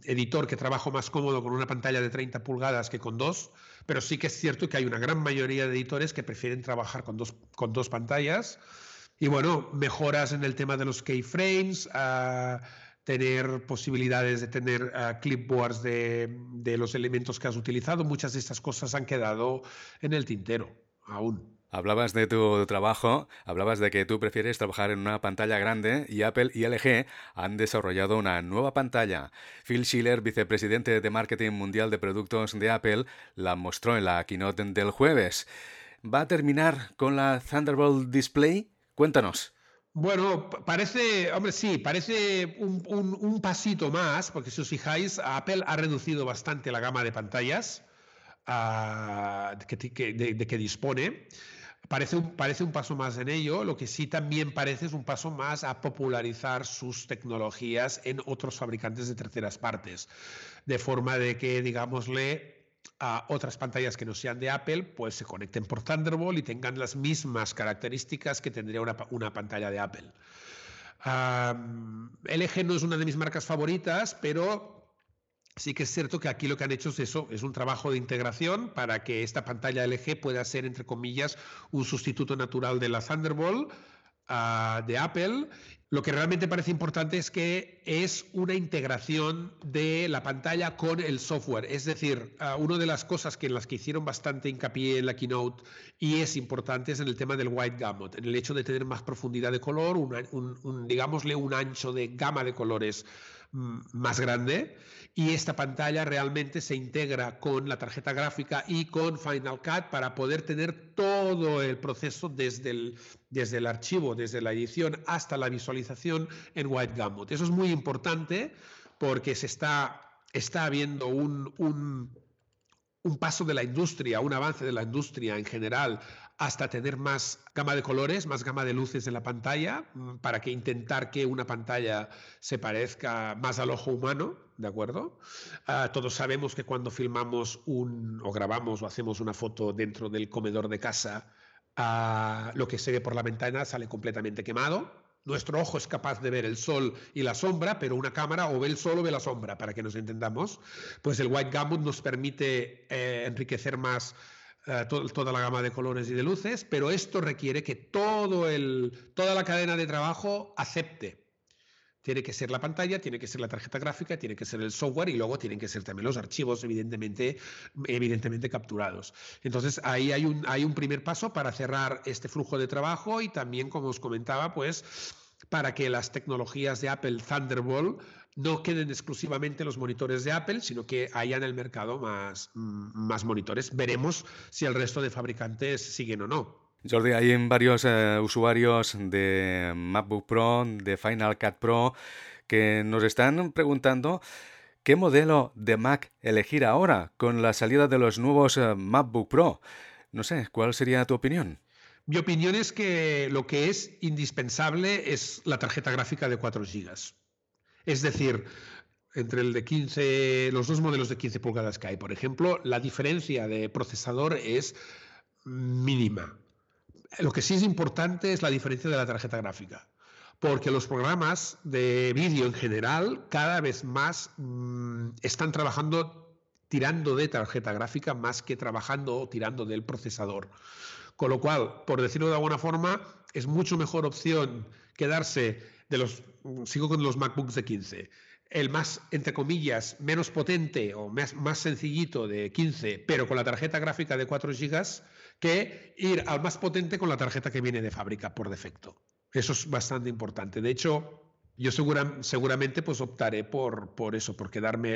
D: editor que trabajo más cómodo con una pantalla de 30 pulgadas que con dos, pero sí que es cierto que hay una gran mayoría de editores que prefieren trabajar con dos pantallas. Y bueno, mejoras en el tema de los keyframes, tener posibilidades de tener clipboards de los elementos que has utilizado. Muchas de estas cosas han quedado en el tintero aún.
B: Hablabas de tu trabajo, hablabas de que tú prefieres trabajar en una pantalla grande y Apple y LG han desarrollado una nueva pantalla. Phil Schiller, vicepresidente de Marketing Mundial de Productos de Apple, la mostró en la keynote del jueves. ¿Va a terminar con la Thunderbolt Display? Cuéntanos.
D: Bueno, parece un pasito más, porque si os fijáis, Apple ha reducido bastante la gama de pantallas de que dispone. Parece un paso más en ello, lo que sí también parece es un paso más a popularizar sus tecnologías en otros fabricantes de terceras partes, de forma de que, digámosle, a otras pantallas que no sean de Apple, pues se conecten por Thunderbolt y tengan las mismas características que tendría una pantalla de Apple. LG no es una de mis marcas favoritas, pero sí que es cierto que aquí lo que han hecho es eso, es un trabajo de integración para que esta pantalla LG pueda ser, entre comillas, un sustituto natural de la Thunderbolt de Apple. Lo que realmente parece importante es que es una integración de la pantalla con el software. Es decir, una de las cosas en las que hicieron bastante hincapié en la keynote y es importante es en el tema del Wide Gamut, en el hecho de tener más profundidad de color, digámosle un ancho de gama de colores más grande, y esta pantalla realmente se integra con la tarjeta gráfica y con Final Cut para poder tener todo el proceso desde el archivo, desde la edición hasta la visualización en Wide Gamut. Eso es muy importante porque se está habiendo un paso de la industria, un avance de la industria en general hasta tener más gama de colores, más gama de luces en la pantalla, para que intentar que una pantalla se parezca más al ojo humano, ¿de acuerdo? Todos sabemos que cuando filmamos o grabamos o hacemos una foto dentro del comedor de casa, lo que se ve por la ventana sale completamente quemado. Nuestro ojo es capaz de ver el sol y la sombra, pero una cámara o ve el sol o ve la sombra, para que nos entendamos. Pues el Wide Gamut nos permite enriquecer más toda la gama de colores y de luces, pero esto requiere que toda la cadena de trabajo acepte. Tiene que ser la pantalla, tiene que ser la tarjeta gráfica, tiene que ser el software y luego tienen que ser también los archivos evidentemente capturados. Entonces ahí hay un primer paso para cerrar este flujo de trabajo y también, como os comentaba, pues para que las tecnologías de Apple Thunderbolt no queden exclusivamente en los monitores de Apple, sino que haya en el mercado más monitores. Veremos si el resto de fabricantes siguen o no.
B: Jordi, hay varios usuarios de MacBook Pro, de Final Cut Pro, que nos están preguntando qué modelo de Mac elegir ahora con la salida de los nuevos MacBook Pro. No sé, ¿cuál sería tu opinión?
D: Mi opinión es que lo que es indispensable es la tarjeta gráfica de 4 GB. Es decir, entre el de 15, los dos modelos de 15 pulgadas que hay, por ejemplo, la diferencia de procesador es mínima. Lo que sí es importante es la diferencia de la tarjeta gráfica, porque los programas de vídeo en general cada vez más están trabajando tirando de tarjeta gráfica más que trabajando o tirando del procesador. Con lo cual, por decirlo de alguna forma, es mucho mejor opción quedarse sigo con los MacBooks de 15, el más, entre comillas, menos potente o más sencillito de 15, pero con la tarjeta gráfica de 4 GB, que ir al más potente con la tarjeta que viene de fábrica por defecto. Eso es bastante importante. De hecho, yo seguramente pues optaré por eso, por quedarme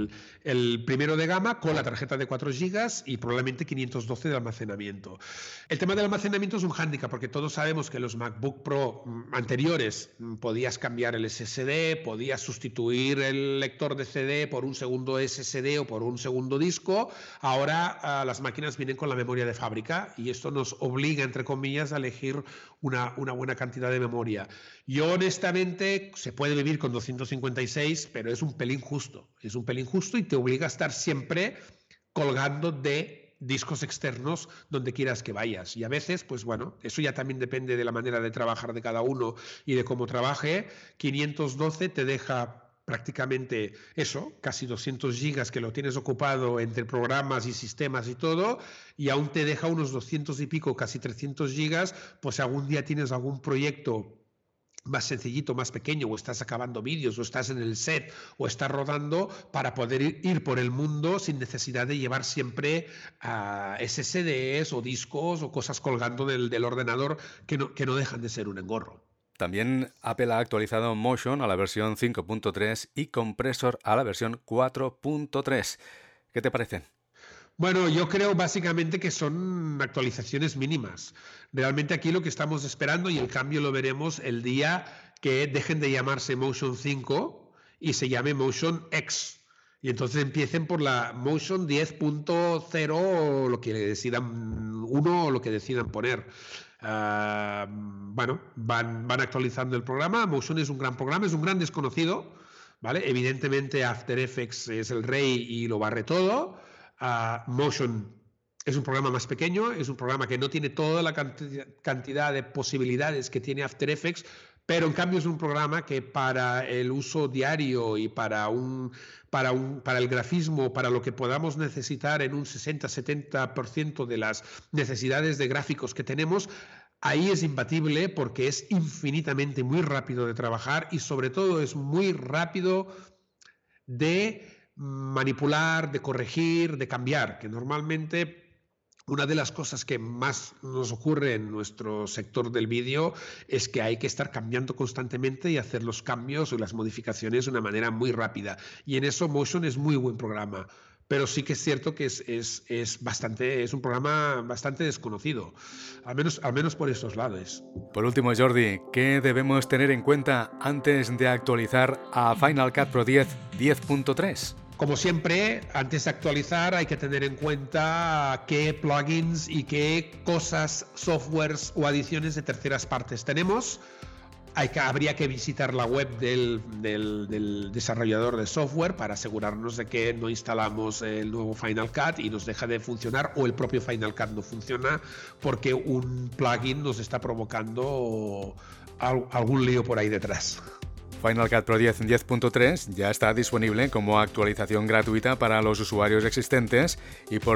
D: el primero de gama con la tarjeta de 4 GB y probablemente 512 de almacenamiento. El tema del almacenamiento es un hándicap porque todos sabemos que los MacBook Pro anteriores podías cambiar el SSD, podías sustituir el lector de CD por un segundo SSD o por un segundo disco. Ahora las máquinas vienen con la memoria de fábrica y esto nos obliga, entre comillas, a elegir una buena cantidad de memoria. Yo honestamente se puede vivir con 256, pero es un pelín justo. Es un pelín justo y te obliga a estar siempre colgando de discos externos donde quieras que vayas. Y a veces, pues bueno, eso ya también depende de la manera de trabajar de cada uno y de cómo trabaje. 512 te deja prácticamente eso, casi 200 gigas que lo tienes ocupado entre programas y sistemas y todo, y aún te deja unos 200 y pico, casi 300 gigas, pues si algún día tienes algún proyecto más sencillito, más pequeño, o estás acabando vídeos, o estás en el set, o estás rodando, para poder ir por el mundo sin necesidad de llevar siempre SSDs o discos o cosas colgando del ordenador que no dejan de ser un engorro.
B: También Apple ha actualizado Motion a la versión 5.3 y Compressor a la versión 4.3. ¿Qué te parecen?
D: Bueno, yo creo básicamente que son actualizaciones mínimas. Realmente aquí lo que estamos esperando, y el cambio lo veremos el día que dejen de llamarse Motion 5 y se llame Motion X. Y entonces empiecen por la Motion 10.0 o lo que decidan, 1 o lo que decidan poner. Bueno, van actualizando el programa. Motion es un gran programa, es un gran desconocido, ¿vale? Evidentemente After Effects es el rey y lo barre todo. Motion es un programa más pequeño, es un programa que no tiene toda la cantidad de posibilidades que tiene After Effects, pero en cambio es un programa que para el uso diario y para el grafismo, para lo que podamos necesitar en un 60-70% de las necesidades de gráficos que tenemos, ahí es imbatible porque es infinitamente muy rápido de trabajar y sobre todo es muy rápido de manipular, de corregir, de cambiar, que normalmente una de las cosas que más nos ocurre en nuestro sector del vídeo es que hay que estar cambiando constantemente y hacer los cambios o las modificaciones de una manera muy rápida. Y en eso Motion es muy buen programa. Pero sí que es cierto que es un programa bastante desconocido, al menos por estos lados.
B: Por último, Jordi, ¿qué debemos tener en cuenta antes de actualizar a Final Cut Pro 10 10.3?
D: Como siempre, antes de actualizar hay que tener en cuenta qué plugins y qué cosas, softwares o adiciones de terceras partes tenemos. Habría que visitar la web del desarrollador de software para asegurarnos de que no instalamos el nuevo Final Cut y nos deja de funcionar, o el propio Final Cut no funciona porque un plugin nos está provocando algún lío por ahí detrás.
B: Final Cut Pro 10 10.3 ya está disponible como actualización gratuita para los usuarios existentes y por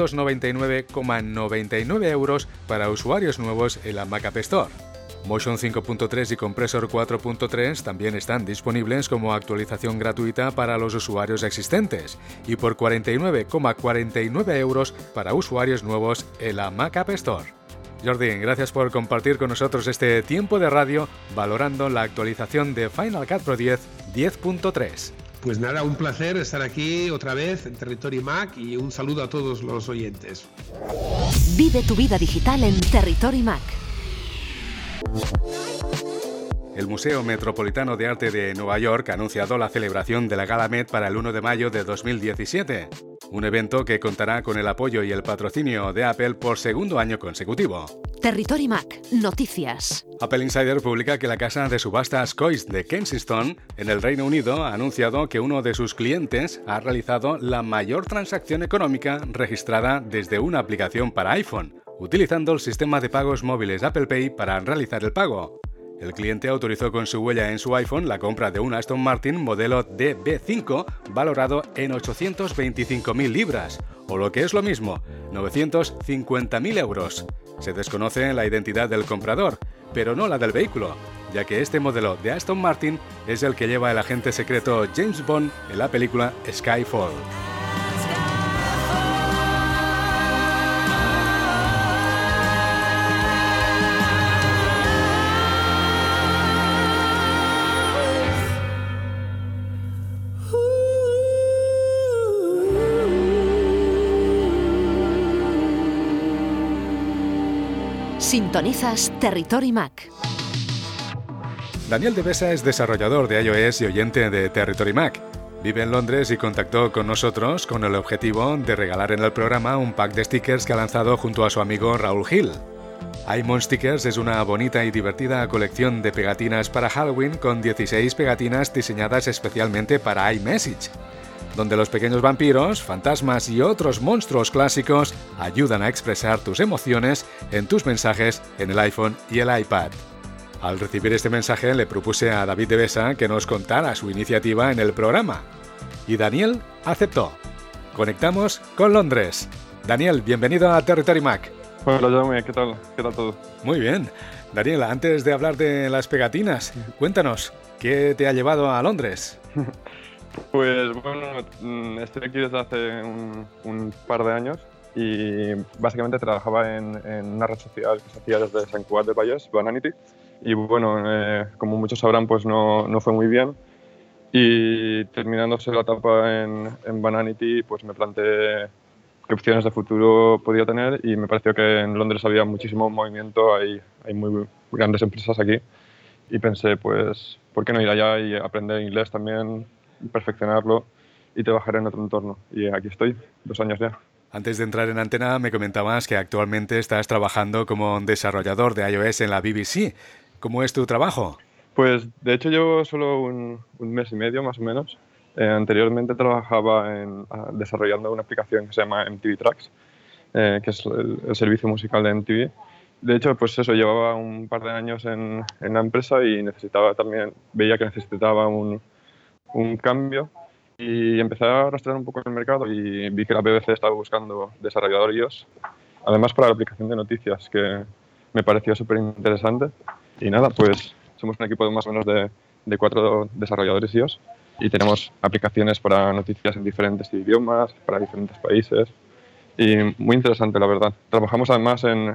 B: 299,99 € para usuarios nuevos en la Mac App Store. Motion 5.3 y Compressor 4.3 también están disponibles como actualización gratuita para los usuarios existentes y por 49,49 € para usuarios nuevos en la Mac App Store. Jordi, gracias por compartir con nosotros este tiempo de radio valorando la actualización de Final Cut Pro 10 10.3.
D: Pues nada, un placer estar aquí otra vez en Territory Mac y un saludo a todos los oyentes.
A: Vive tu vida digital en Territory Mac.
B: El Museo Metropolitano de Arte de Nueva York ha anunciado la celebración de la Gala Met para el 1 de mayo de 2017, un evento que contará con el apoyo y el patrocinio de Apple por segundo año consecutivo.
A: Territory Mac, noticias.
B: Apple Insider publica que la casa de subastas Coys de Kensington, en el Reino Unido, ha anunciado que uno de sus clientes ha realizado la mayor transacción económica registrada desde una aplicación para iPhone, utilizando el sistema de pagos móviles Apple Pay para realizar el pago. El cliente autorizó con su huella en su iPhone la compra de un Aston Martin modelo DB5 valorado en 825.000 libras, o lo que es lo mismo, 950.000 €. Se desconoce la identidad del comprador, pero no la del vehículo, ya que este modelo de Aston Martin es el que lleva el agente secreto James Bond en la película Skyfall.
A: Sintonizas Territory Mac.
B: Daniel de Besa es desarrollador de iOS y oyente de Territory Mac. Vive en Londres y contactó con nosotros con el objetivo de regalar en el programa un pack de stickers que ha lanzado junto a su amigo Raúl Gil. iMon Stickers es una bonita y divertida colección de pegatinas para Halloween con 16 pegatinas diseñadas especialmente para iMessage, donde los pequeños vampiros, fantasmas y otros monstruos clásicos ayudan a expresar tus emociones en tus mensajes en el iPhone y el iPad. Al recibir este mensaje le propuse a David de Besa que nos contara su iniciativa en el programa. Y Daniel aceptó. Conectamos con Londres. Daniel, bienvenido a Territory Mac.
E: Hola, Jaume, ¿qué tal? ¿Qué tal todo?
B: Muy bien. Daniel, antes de hablar de las pegatinas, cuéntanos, ¿qué te ha llevado a Londres?
E: Pues bueno, estoy aquí desde hace un par de años y básicamente trabajaba en una red social que se hacía desde Sant Cugat del Vallès, Vanity, y bueno, como muchos sabrán, pues no fue muy bien, y terminándose la etapa en Vanity, pues me planteé qué opciones de futuro podía tener y me pareció que en Londres había muchísimo movimiento, hay muy grandes empresas aquí y pensé, pues, ¿por qué no ir allá y aprender inglés también, perfeccionarlo y trabajar en otro entorno? Y aquí estoy, 2 años ya.
B: Antes de entrar en antena me comentabas que actualmente estás trabajando como desarrollador de iOS en la BBC. ¿Cómo es tu trabajo?
E: Pues de hecho llevo solo un mes y medio más o menos. Anteriormente trabajaba desarrollando una aplicación que se llama MTV Tracks, que es el servicio musical de MTV. De hecho, pues eso, llevaba un par de años en la empresa y veía que necesitaba un cambio y empecé a rastrear un poco el mercado y vi que la BBC estaba buscando desarrollador iOS, además para la aplicación de noticias, que me pareció súper interesante. Y nada, pues somos un equipo de más o menos de 4 desarrolladores iOS y tenemos aplicaciones para noticias en diferentes idiomas, para diferentes países y muy interesante, la verdad. Trabajamos además en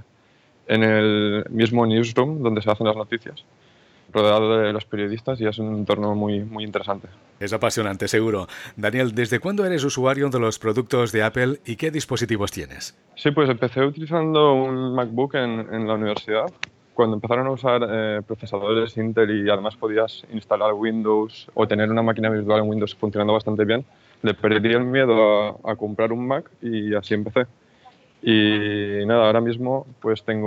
E: el mismo newsroom donde se hacen las noticias, rodeado de los periodistas, y es un entorno muy interesante.
B: Es apasionante, seguro. Daniel, ¿desde cuándo eres usuario de los productos de Apple y qué dispositivos tienes?
E: Sí, pues empecé utilizando un MacBook en la universidad. Cuando empezaron a usar procesadores Intel y además podías instalar Windows o tener una máquina virtual en Windows funcionando bastante bien, le perdí el miedo a comprar un Mac y así empecé. Y nada, ahora mismo pues tengo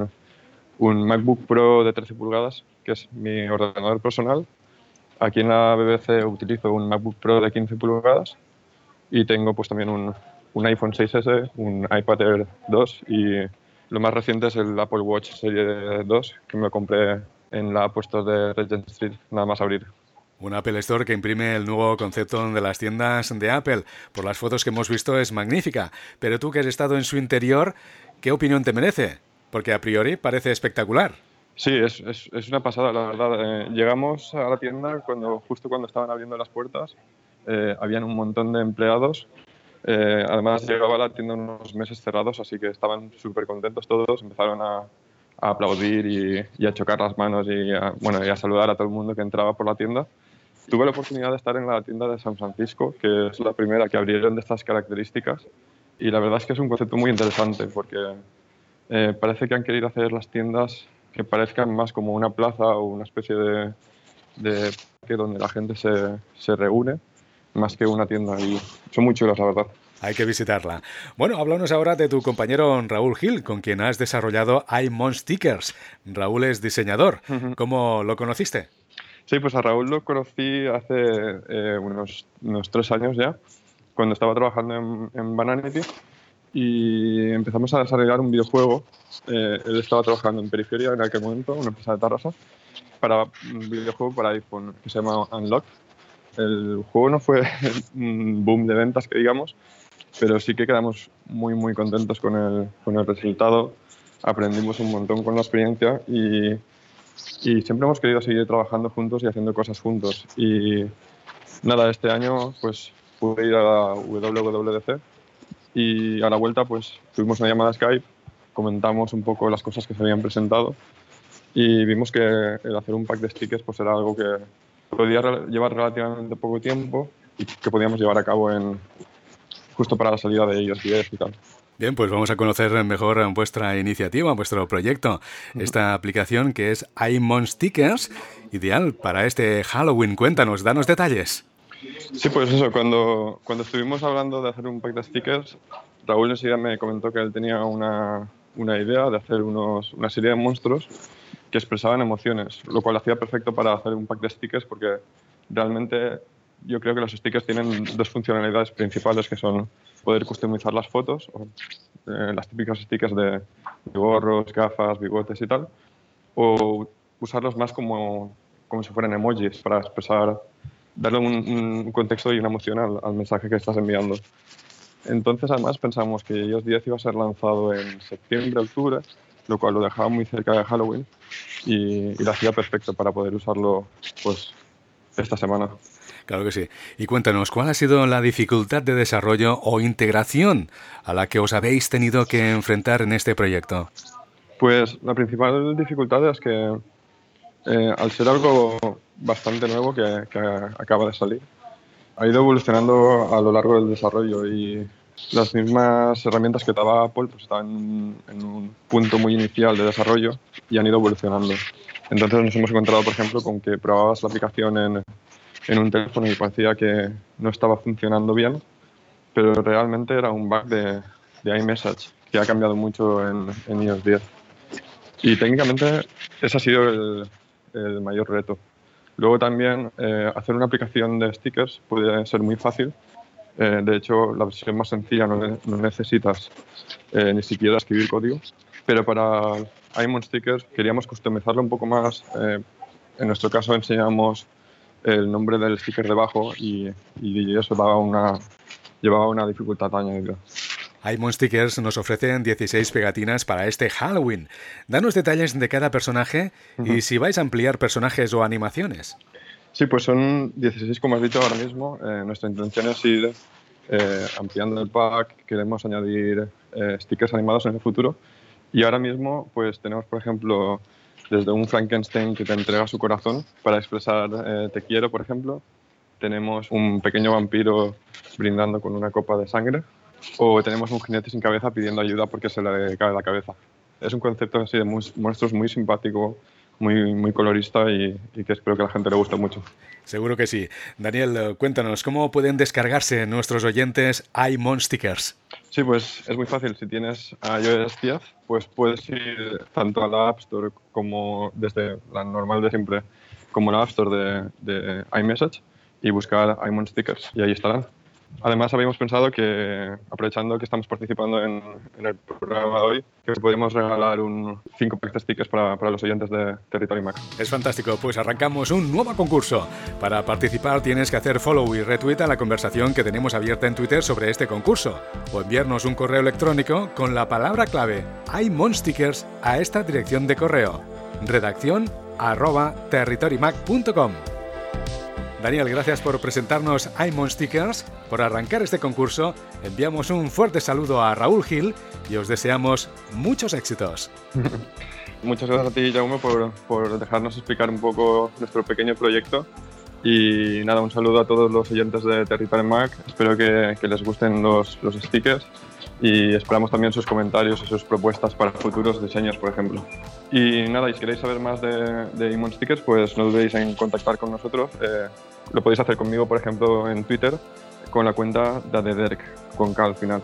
E: un MacBook Pro de 13 pulgadas, que es mi ordenador personal. Aquí en la BBC utilizo un MacBook Pro de 15 pulgadas y tengo pues también un iPhone 6S, un iPad Air 2 y lo más reciente es el Apple Watch Serie 2, que me lo compré en la Apple Store de Regent Street, nada más abrir.
B: Un Apple Store que imprime el nuevo concepto de las tiendas de Apple. Por las fotos que hemos visto es magnífica, pero tú que has estado en su interior, ¿qué opinión te merece? Porque a priori parece espectacular.
E: Sí, es una pasada, la verdad. Llegamos a la tienda justo cuando estaban abriendo las puertas. Habían un montón de empleados. Además, llegaba a la tienda unos meses cerrados, así que estaban súper contentos todos. Empezaron a aplaudir y a chocar las manos y a saludar a todo el mundo que entraba por la tienda. Tuve la oportunidad de estar en la tienda de San Francisco, que es la primera que abrieron de estas características. Y la verdad es que es un concepto muy interesante porque parece que han querido hacer las tiendas que parezcan más como una plaza o una especie de parque donde la gente se reúne, más que una tienda, y son muy chulas, la verdad.
B: Hay que visitarla. Bueno, háblanos ahora de tu compañero Raúl Gil, con quien has desarrollado iMonStickers. Raúl es diseñador. ¿Cómo lo conociste?
E: Sí, pues a Raúl lo conocí hace unos 3 años ya, cuando estaba trabajando en Vanity, y empezamos a desarrollar un videojuego. Él estaba trabajando en Periferia en aquel momento, una empresa de Tarrasa, para un videojuego para iPhone que se llama Unlock. El juego no fue un boom de ventas, que digamos, pero sí que quedamos muy contentos con el resultado. Aprendimos un montón con la experiencia y siempre hemos querido seguir trabajando juntos y haciendo cosas juntos. Y nada, este año pues pude ir a la WWDC y a la vuelta pues tuvimos una llamada Skype, comentamos un poco las cosas que se habían presentado y vimos que el hacer un pack de stickers pues era algo que podía llevar relativamente poco tiempo y que podíamos llevar a cabo justo para la salida de ellos y tal.
B: Bien, pues vamos a conocer mejor vuestra iniciativa, vuestro proyecto, esta aplicación que es iMonStickers, ideal para este Halloween. Cuéntanos, danos detalles.
E: Sí, pues eso, cuando estuvimos hablando de hacer un pack de stickers, Raúl enseguida me comentó que él tenía una idea de hacer una serie de monstruos que expresaban emociones, lo cual hacía perfecto para hacer un pack de stickers porque realmente yo creo que los stickers tienen 2 funcionalidades principales, que son poder customizar las fotos, las típicas stickers de gorros, gafas, bigotes y tal, o usarlos más como si fueran emojis para expresar, darle un contexto y una emoción al mensaje que estás enviando. Entonces, además, pensamos que iOS 10 iba a ser lanzado en septiembre, octubre, lo cual lo dejaba muy cerca de Halloween y lo hacía perfecto para poder usarlo pues esta semana.
B: Claro que sí. Y cuéntanos, ¿cuál ha sido la dificultad de desarrollo o integración a la que os habéis tenido que enfrentar en este proyecto?
E: Pues la principal dificultad es que al ser algo bastante nuevo que acaba de salir, ha ido evolucionando a lo largo del desarrollo y las mismas herramientas que daba Apple pues estaban en un punto muy inicial de desarrollo y han ido evolucionando. Entonces nos hemos encontrado, por ejemplo, con que probabas la aplicación en un teléfono y parecía que no estaba funcionando bien, pero realmente era un bug de iMessage, que ha cambiado mucho en iOS 10. Y técnicamente ese ha sido el mayor reto. Luego también hacer una aplicación de stickers puede ser muy fácil. De hecho, la versión más sencilla no necesitas ni siquiera escribir código. Pero para iMon Stickers queríamos customizarlo un poco más. En nuestro caso enseñamos el nombre del sticker debajo y eso llevaba una dificultad añadida.
B: iMon Stickers nos ofrecen 16 pegatinas para este Halloween. Danos detalles de cada personaje y si vais a ampliar personajes o animaciones.
E: Sí, pues son 16, como has dicho ahora mismo. Nuestra intención es ir ampliando el pack. Queremos añadir stickers animados en el futuro. Y ahora mismo pues tenemos, por ejemplo, desde un Frankenstein que te entrega su corazón para expresar te quiero, por ejemplo. Tenemos un pequeño vampiro brindando con una copa de sangre. O tenemos un jinete sin cabeza pidiendo ayuda porque se le cae la cabeza. Es un concepto así de monstruos muy simpático, muy colorista y que espero que a la gente le guste mucho.
B: Seguro que sí. Daniel, cuéntanos, ¿cómo pueden descargarse nuestros oyentes iMon Stickers?
E: Sí, pues es muy fácil. Si tienes iOS 10, pues puedes ir tanto a la App Store como desde la normal de siempre, como la App Store de iMessage y buscar iMon Stickers y ahí estarán. Además, habíamos pensado que, aprovechando que estamos participando en el programa de hoy, que podemos regalar 5 packs de stickers para los oyentes de Territory Mac.
B: Es fantástico, pues arrancamos un nuevo concurso. Para participar tienes que hacer follow y retweet a la conversación que tenemos abierta en Twitter sobre este concurso o enviarnos un correo electrónico con la palabra clave iMonStickers a esta dirección de correo: redacción@territorymac.com. Daniel, gracias por presentarnos iMon Stickers. Por arrancar este concurso, enviamos un fuerte saludo a Raúl Gil y os deseamos muchos éxitos.
E: Muchas gracias a ti, Jaume, por dejarnos explicar un poco nuestro pequeño proyecto. Y nada, un saludo a todos los oyentes de Territory Mac. Espero que les gusten los stickers y esperamos también sus comentarios y sus propuestas para futuros diseños, por ejemplo. Y nada, y si queréis saber más de iMon Stickers, pues no dudéis en contactar con nosotros. Lo podéis hacer conmigo, por ejemplo, en Twitter, con la cuenta Dadederk, con K al final.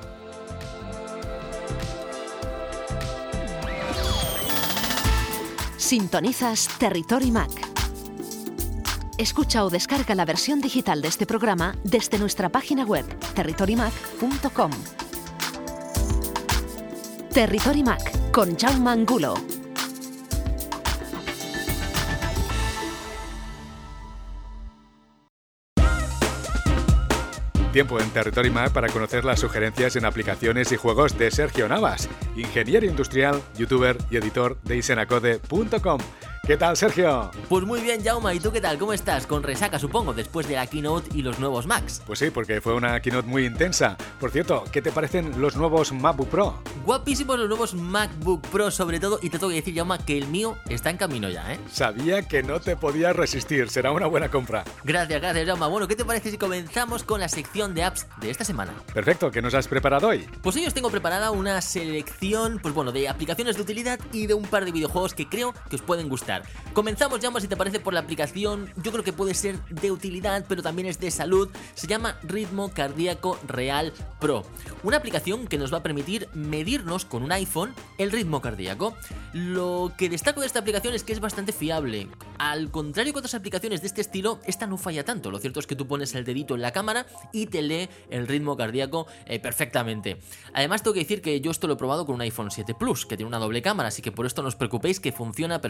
A: Sintonizas Territory Mac. Escucha o descarga la versión digital de este programa desde nuestra página web, territorymac.com. Territory Mac, con Jaume Angulo.
B: Tiempo en Territory Mac para conocer las sugerencias en aplicaciones y juegos de Sergio Navas, ingeniero industrial, youtuber y editor de isenacode.com. ¿Qué tal, Sergio?
F: Pues muy bien, Jaume, ¿y tú qué tal? ¿Cómo estás? Con resaca, supongo, después de la keynote y los nuevos Macs.
B: Pues sí, porque fue una keynote muy intensa. Por cierto, ¿qué te parecen los nuevos MacBook Pro?
F: Guapísimos los nuevos MacBook Pro, sobre todo, y te tengo que decir, Jaume, que el mío está en camino ya, ¿eh?
B: Sabía que no te podías resistir, será una buena compra.
F: Gracias, Jaume. Bueno, ¿qué te parece si comenzamos con la sección de apps de esta semana?
B: Perfecto, ¿qué nos has preparado hoy?
F: Pues hoy os tengo preparada una selección, pues bueno, de aplicaciones de utilidad y de un par de videojuegos que creo que os pueden gustar. Comenzamos, Jaume, si te parece, por la aplicación. Yo creo que puede ser de utilidad, pero también es de salud. Se llama Ritmo Cardíaco Real Pro. Una aplicación que nos va a permitir medirnos con un iPhone el ritmo cardíaco. Lo que destaco de esta aplicación es que es bastante fiable. Al contrario que otras aplicaciones de este estilo, esta no falla tanto. Lo cierto es que tú pones el dedito en la cámara y te lee el ritmo cardíaco perfectamente. Además, tengo que decir que yo esto lo he probado con un iPhone 7 Plus, que tiene una doble cámara, así que por esto no os preocupéis, que funciona perfectamente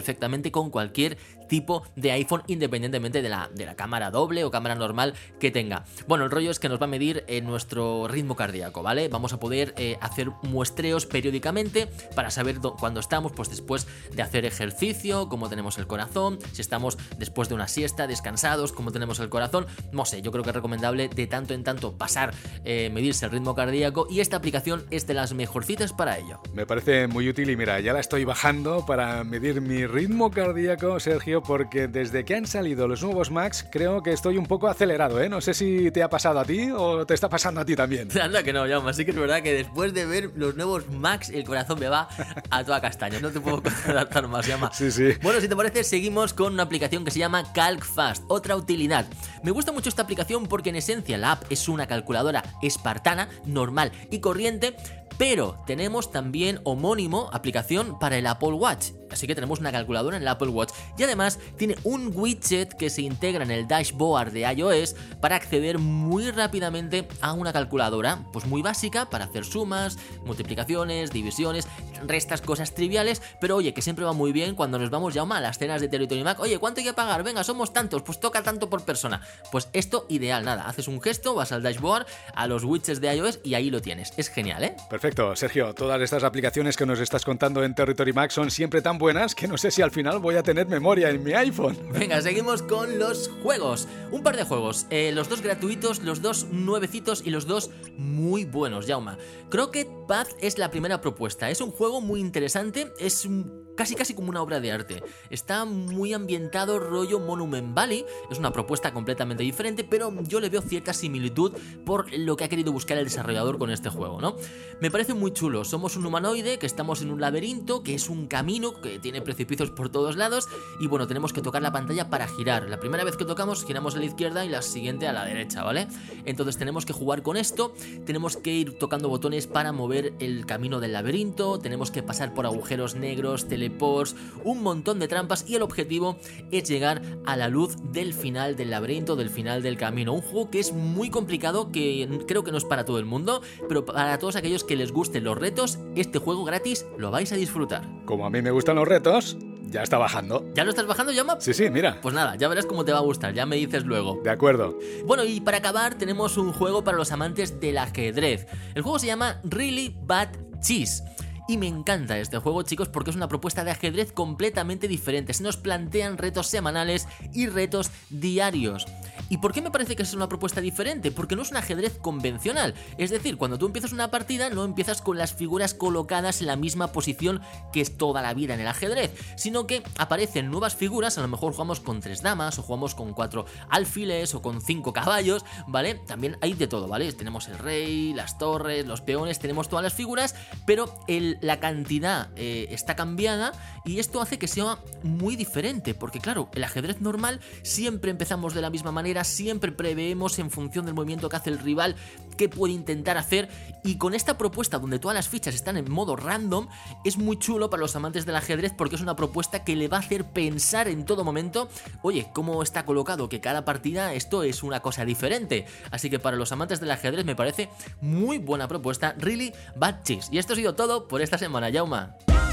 F: con cualquier tipo de iPhone, independientemente de la cámara doble o cámara normal que tenga. Bueno, el rollo es que nos va a medir nuestro ritmo cardíaco, ¿vale? Vamos a poder hacer muestreos periódicamente para saber cuándo estamos, pues después de hacer ejercicio, cómo tenemos el corazón, si estamos después de una siesta, descansados, cómo tenemos el corazón. No sé, yo creo que es recomendable de tanto en tanto pasar, medirse el ritmo cardíaco, y esta aplicación es de las mejorcitas para ello.
B: Me parece muy útil y mira, ya la estoy bajando para medir mi ritmo cardíaco, Sergio, porque desde que han salido los nuevos Macs creo que estoy un poco acelerado, ¿eh? No sé si te ha pasado a ti o te está pasando a ti también.
F: Anda que no, Jaume, sí que es verdad que después de ver los nuevos Macs el corazón me va a toda castaña, no te puedo adaptar más, Jaume.
B: Sí.
F: Bueno, si te parece, seguimos con una aplicación que se llama CalcFast, otra utilidad. Me gusta mucho esta aplicación porque en esencia la app es una calculadora espartana, normal y corriente, pero tenemos también homónimo aplicación para el Apple Watch. Así que tenemos una calculadora en el Apple Watch y además tiene un widget que se integra en el dashboard de iOS para acceder muy rápidamente a una calculadora, pues muy básica para hacer sumas, multiplicaciones, divisiones, restas, cosas triviales, pero oye, que siempre va muy bien cuando nos vamos ya a las cenas de Territory Mac. Oye, ¿cuánto hay que pagar? Venga, somos tantos, pues toca tanto por persona. Pues esto ideal, nada, haces un gesto, vas al dashboard, a los widgets de iOS y ahí lo tienes. Es genial, ¿eh?
B: Perfecto, Sergio, todas estas aplicaciones que nos estás contando en Territory Mac son siempre tan buenas que no sé si al final voy a tener memoria en mi iPhone.
F: Venga, seguimos con los juegos. Un par de juegos, los dos gratuitos, los dos nuevecitos y los dos muy buenos, Jaume. Croquet Path es la primera propuesta. Es un juego muy interesante, es casi como una obra de arte. Está muy ambientado rollo Monument Valley. Es una propuesta completamente diferente, pero yo le veo cierta similitud por lo que ha querido buscar el desarrollador con este juego, ¿no? Me parece muy chulo. Somos un humanoide que estamos en un laberinto, que es un camino que tiene precipicios por todos lados y bueno, tenemos que tocar la pantalla para girar. La primera vez que tocamos, giramos a la izquierda y la siguiente a la derecha, ¿vale? Entonces tenemos que jugar con esto, tenemos que ir tocando botones para mover el camino del laberinto, tenemos que pasar por agujeros negros, teleports, un montón de trampas y el objetivo es llegar a la luz del final del laberinto, del final del camino. Un juego que es muy complicado, que creo que no es para todo el mundo, pero para todos aquellos que les gusten los retos, este juego gratis lo vais a disfrutar.
B: Como a mí me gustan los retos, ya está bajando.
F: ¿Ya lo estás bajando, Jaume?
B: Sí, mira.
F: Pues nada, ya verás cómo te va a gustar, ya me dices luego.
B: De acuerdo.
F: Bueno, y para acabar tenemos un juego para los amantes del ajedrez. El juego se llama Really Bad Chess. Y me encanta este juego, chicos, porque es una propuesta de ajedrez completamente diferente. Se nos plantean retos semanales y retos diarios. ¿Y por qué me parece que es una propuesta diferente? Porque no es un ajedrez convencional. Es decir, cuando tú empiezas una partida no empiezas con las figuras colocadas en la misma posición que es toda la vida en el ajedrez, sino que aparecen nuevas figuras. A lo mejor jugamos con 3 damas o jugamos con 4 alfiles o con 5 caballos, ¿vale? También hay de todo, ¿vale? Tenemos el rey, las torres, los peones, tenemos todas las figuras, pero la cantidad está cambiada y esto hace que sea muy diferente, porque claro, el ajedrez normal siempre empezamos de la misma manera, siempre preveemos en función del movimiento que hace el rival qué puede intentar hacer, y con esta propuesta donde todas las fichas están en modo random es muy chulo para los amantes del ajedrez, porque es una propuesta que le va a hacer pensar en todo momento, oye, cómo está colocado, que cada partida esto es una cosa diferente. Así que para los amantes del ajedrez me parece muy buena propuesta, Really Bad Chess. Y esto ha sido todo por esta semana, Jaume.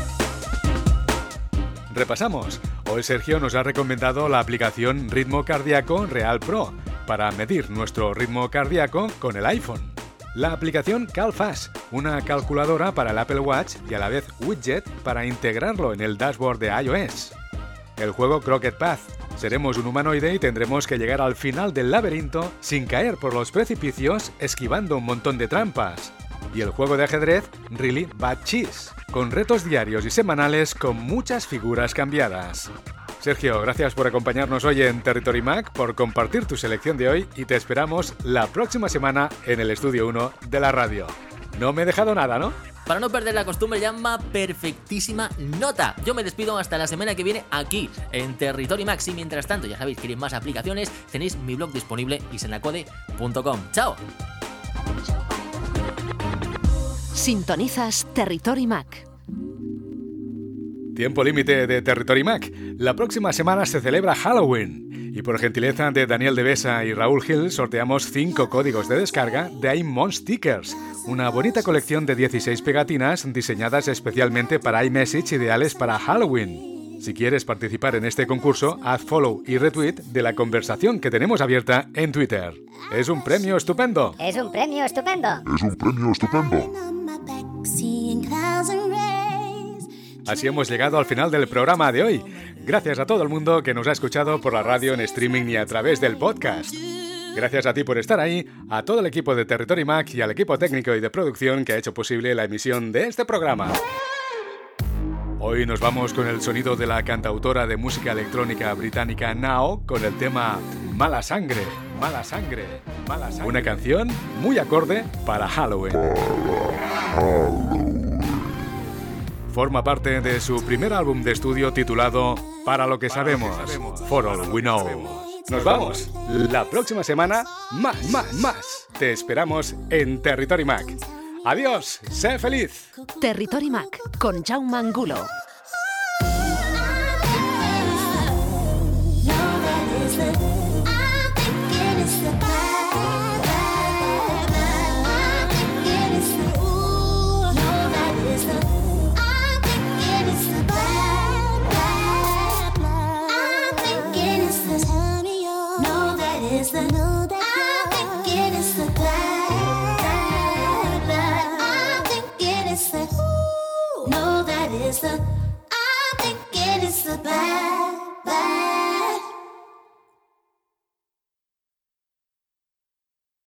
B: Repasamos. Hoy Sergio nos ha recomendado la aplicación Ritmo Cardíaco Real Pro para medir nuestro ritmo cardíaco con el iPhone. La aplicación CalFast, una calculadora para el Apple Watch y a la vez widget para integrarlo en el dashboard de iOS. El juego Croquet Path. Seremos un humanoide y tendremos que llegar al final del laberinto sin caer por los precipicios, esquivando un montón de trampas. Y el juego de ajedrez Really Bad Chess, con retos diarios y semanales con muchas figuras cambiadas. Sergio, gracias por acompañarnos hoy en Territory Mac, por compartir tu selección de hoy y te esperamos la próxima semana en el Estudio 1 de la radio. No me he dejado nada, ¿no?
F: Para no perder la costumbre, llama perfectísima nota. Yo me despido hasta la semana que viene aquí en Territory Mac. Y mientras tanto, ya sabéis, queréis más aplicaciones, tenéis mi blog disponible isenacode.com. ¡Chao!
A: Sintonizas Territory Mac.
B: Tiempo límite de Territory Mac. La próxima semana se celebra Halloween y por gentileza de Daniel de Besa y Raúl Gil sorteamos 5 códigos de descarga de iMon Stickers, una bonita colección de 16 pegatinas diseñadas especialmente para iMessage ideales para Halloween. Si quieres participar en este concurso, haz follow y retweet de la conversación que tenemos abierta en Twitter. ¡Es un premio estupendo!
G: ¡Es un premio estupendo!
H: ¡Es un premio estupendo!
B: Así hemos llegado al final del programa de hoy. Gracias a todo el mundo que nos ha escuchado por la radio, en streaming y a través del podcast. Gracias a ti por estar ahí, a todo el equipo de Territory Mac y al equipo técnico y de producción que ha hecho posible la emisión de este programa. Hoy nos vamos con el sonido de la cantautora de música electrónica británica Now con el tema Mala Sangre, Mala Sangre, Mala Sangre. Una canción muy acorde para Halloween. Forma parte de su primer álbum de estudio titulado Para lo que sabemos, For All We Know. Nos vamos. La próxima semana, más. Te esperamos en Territory Mac. Adiós, sé feliz.
A: Territory Mac con Jaume Angulo.
I: I think it is the bad.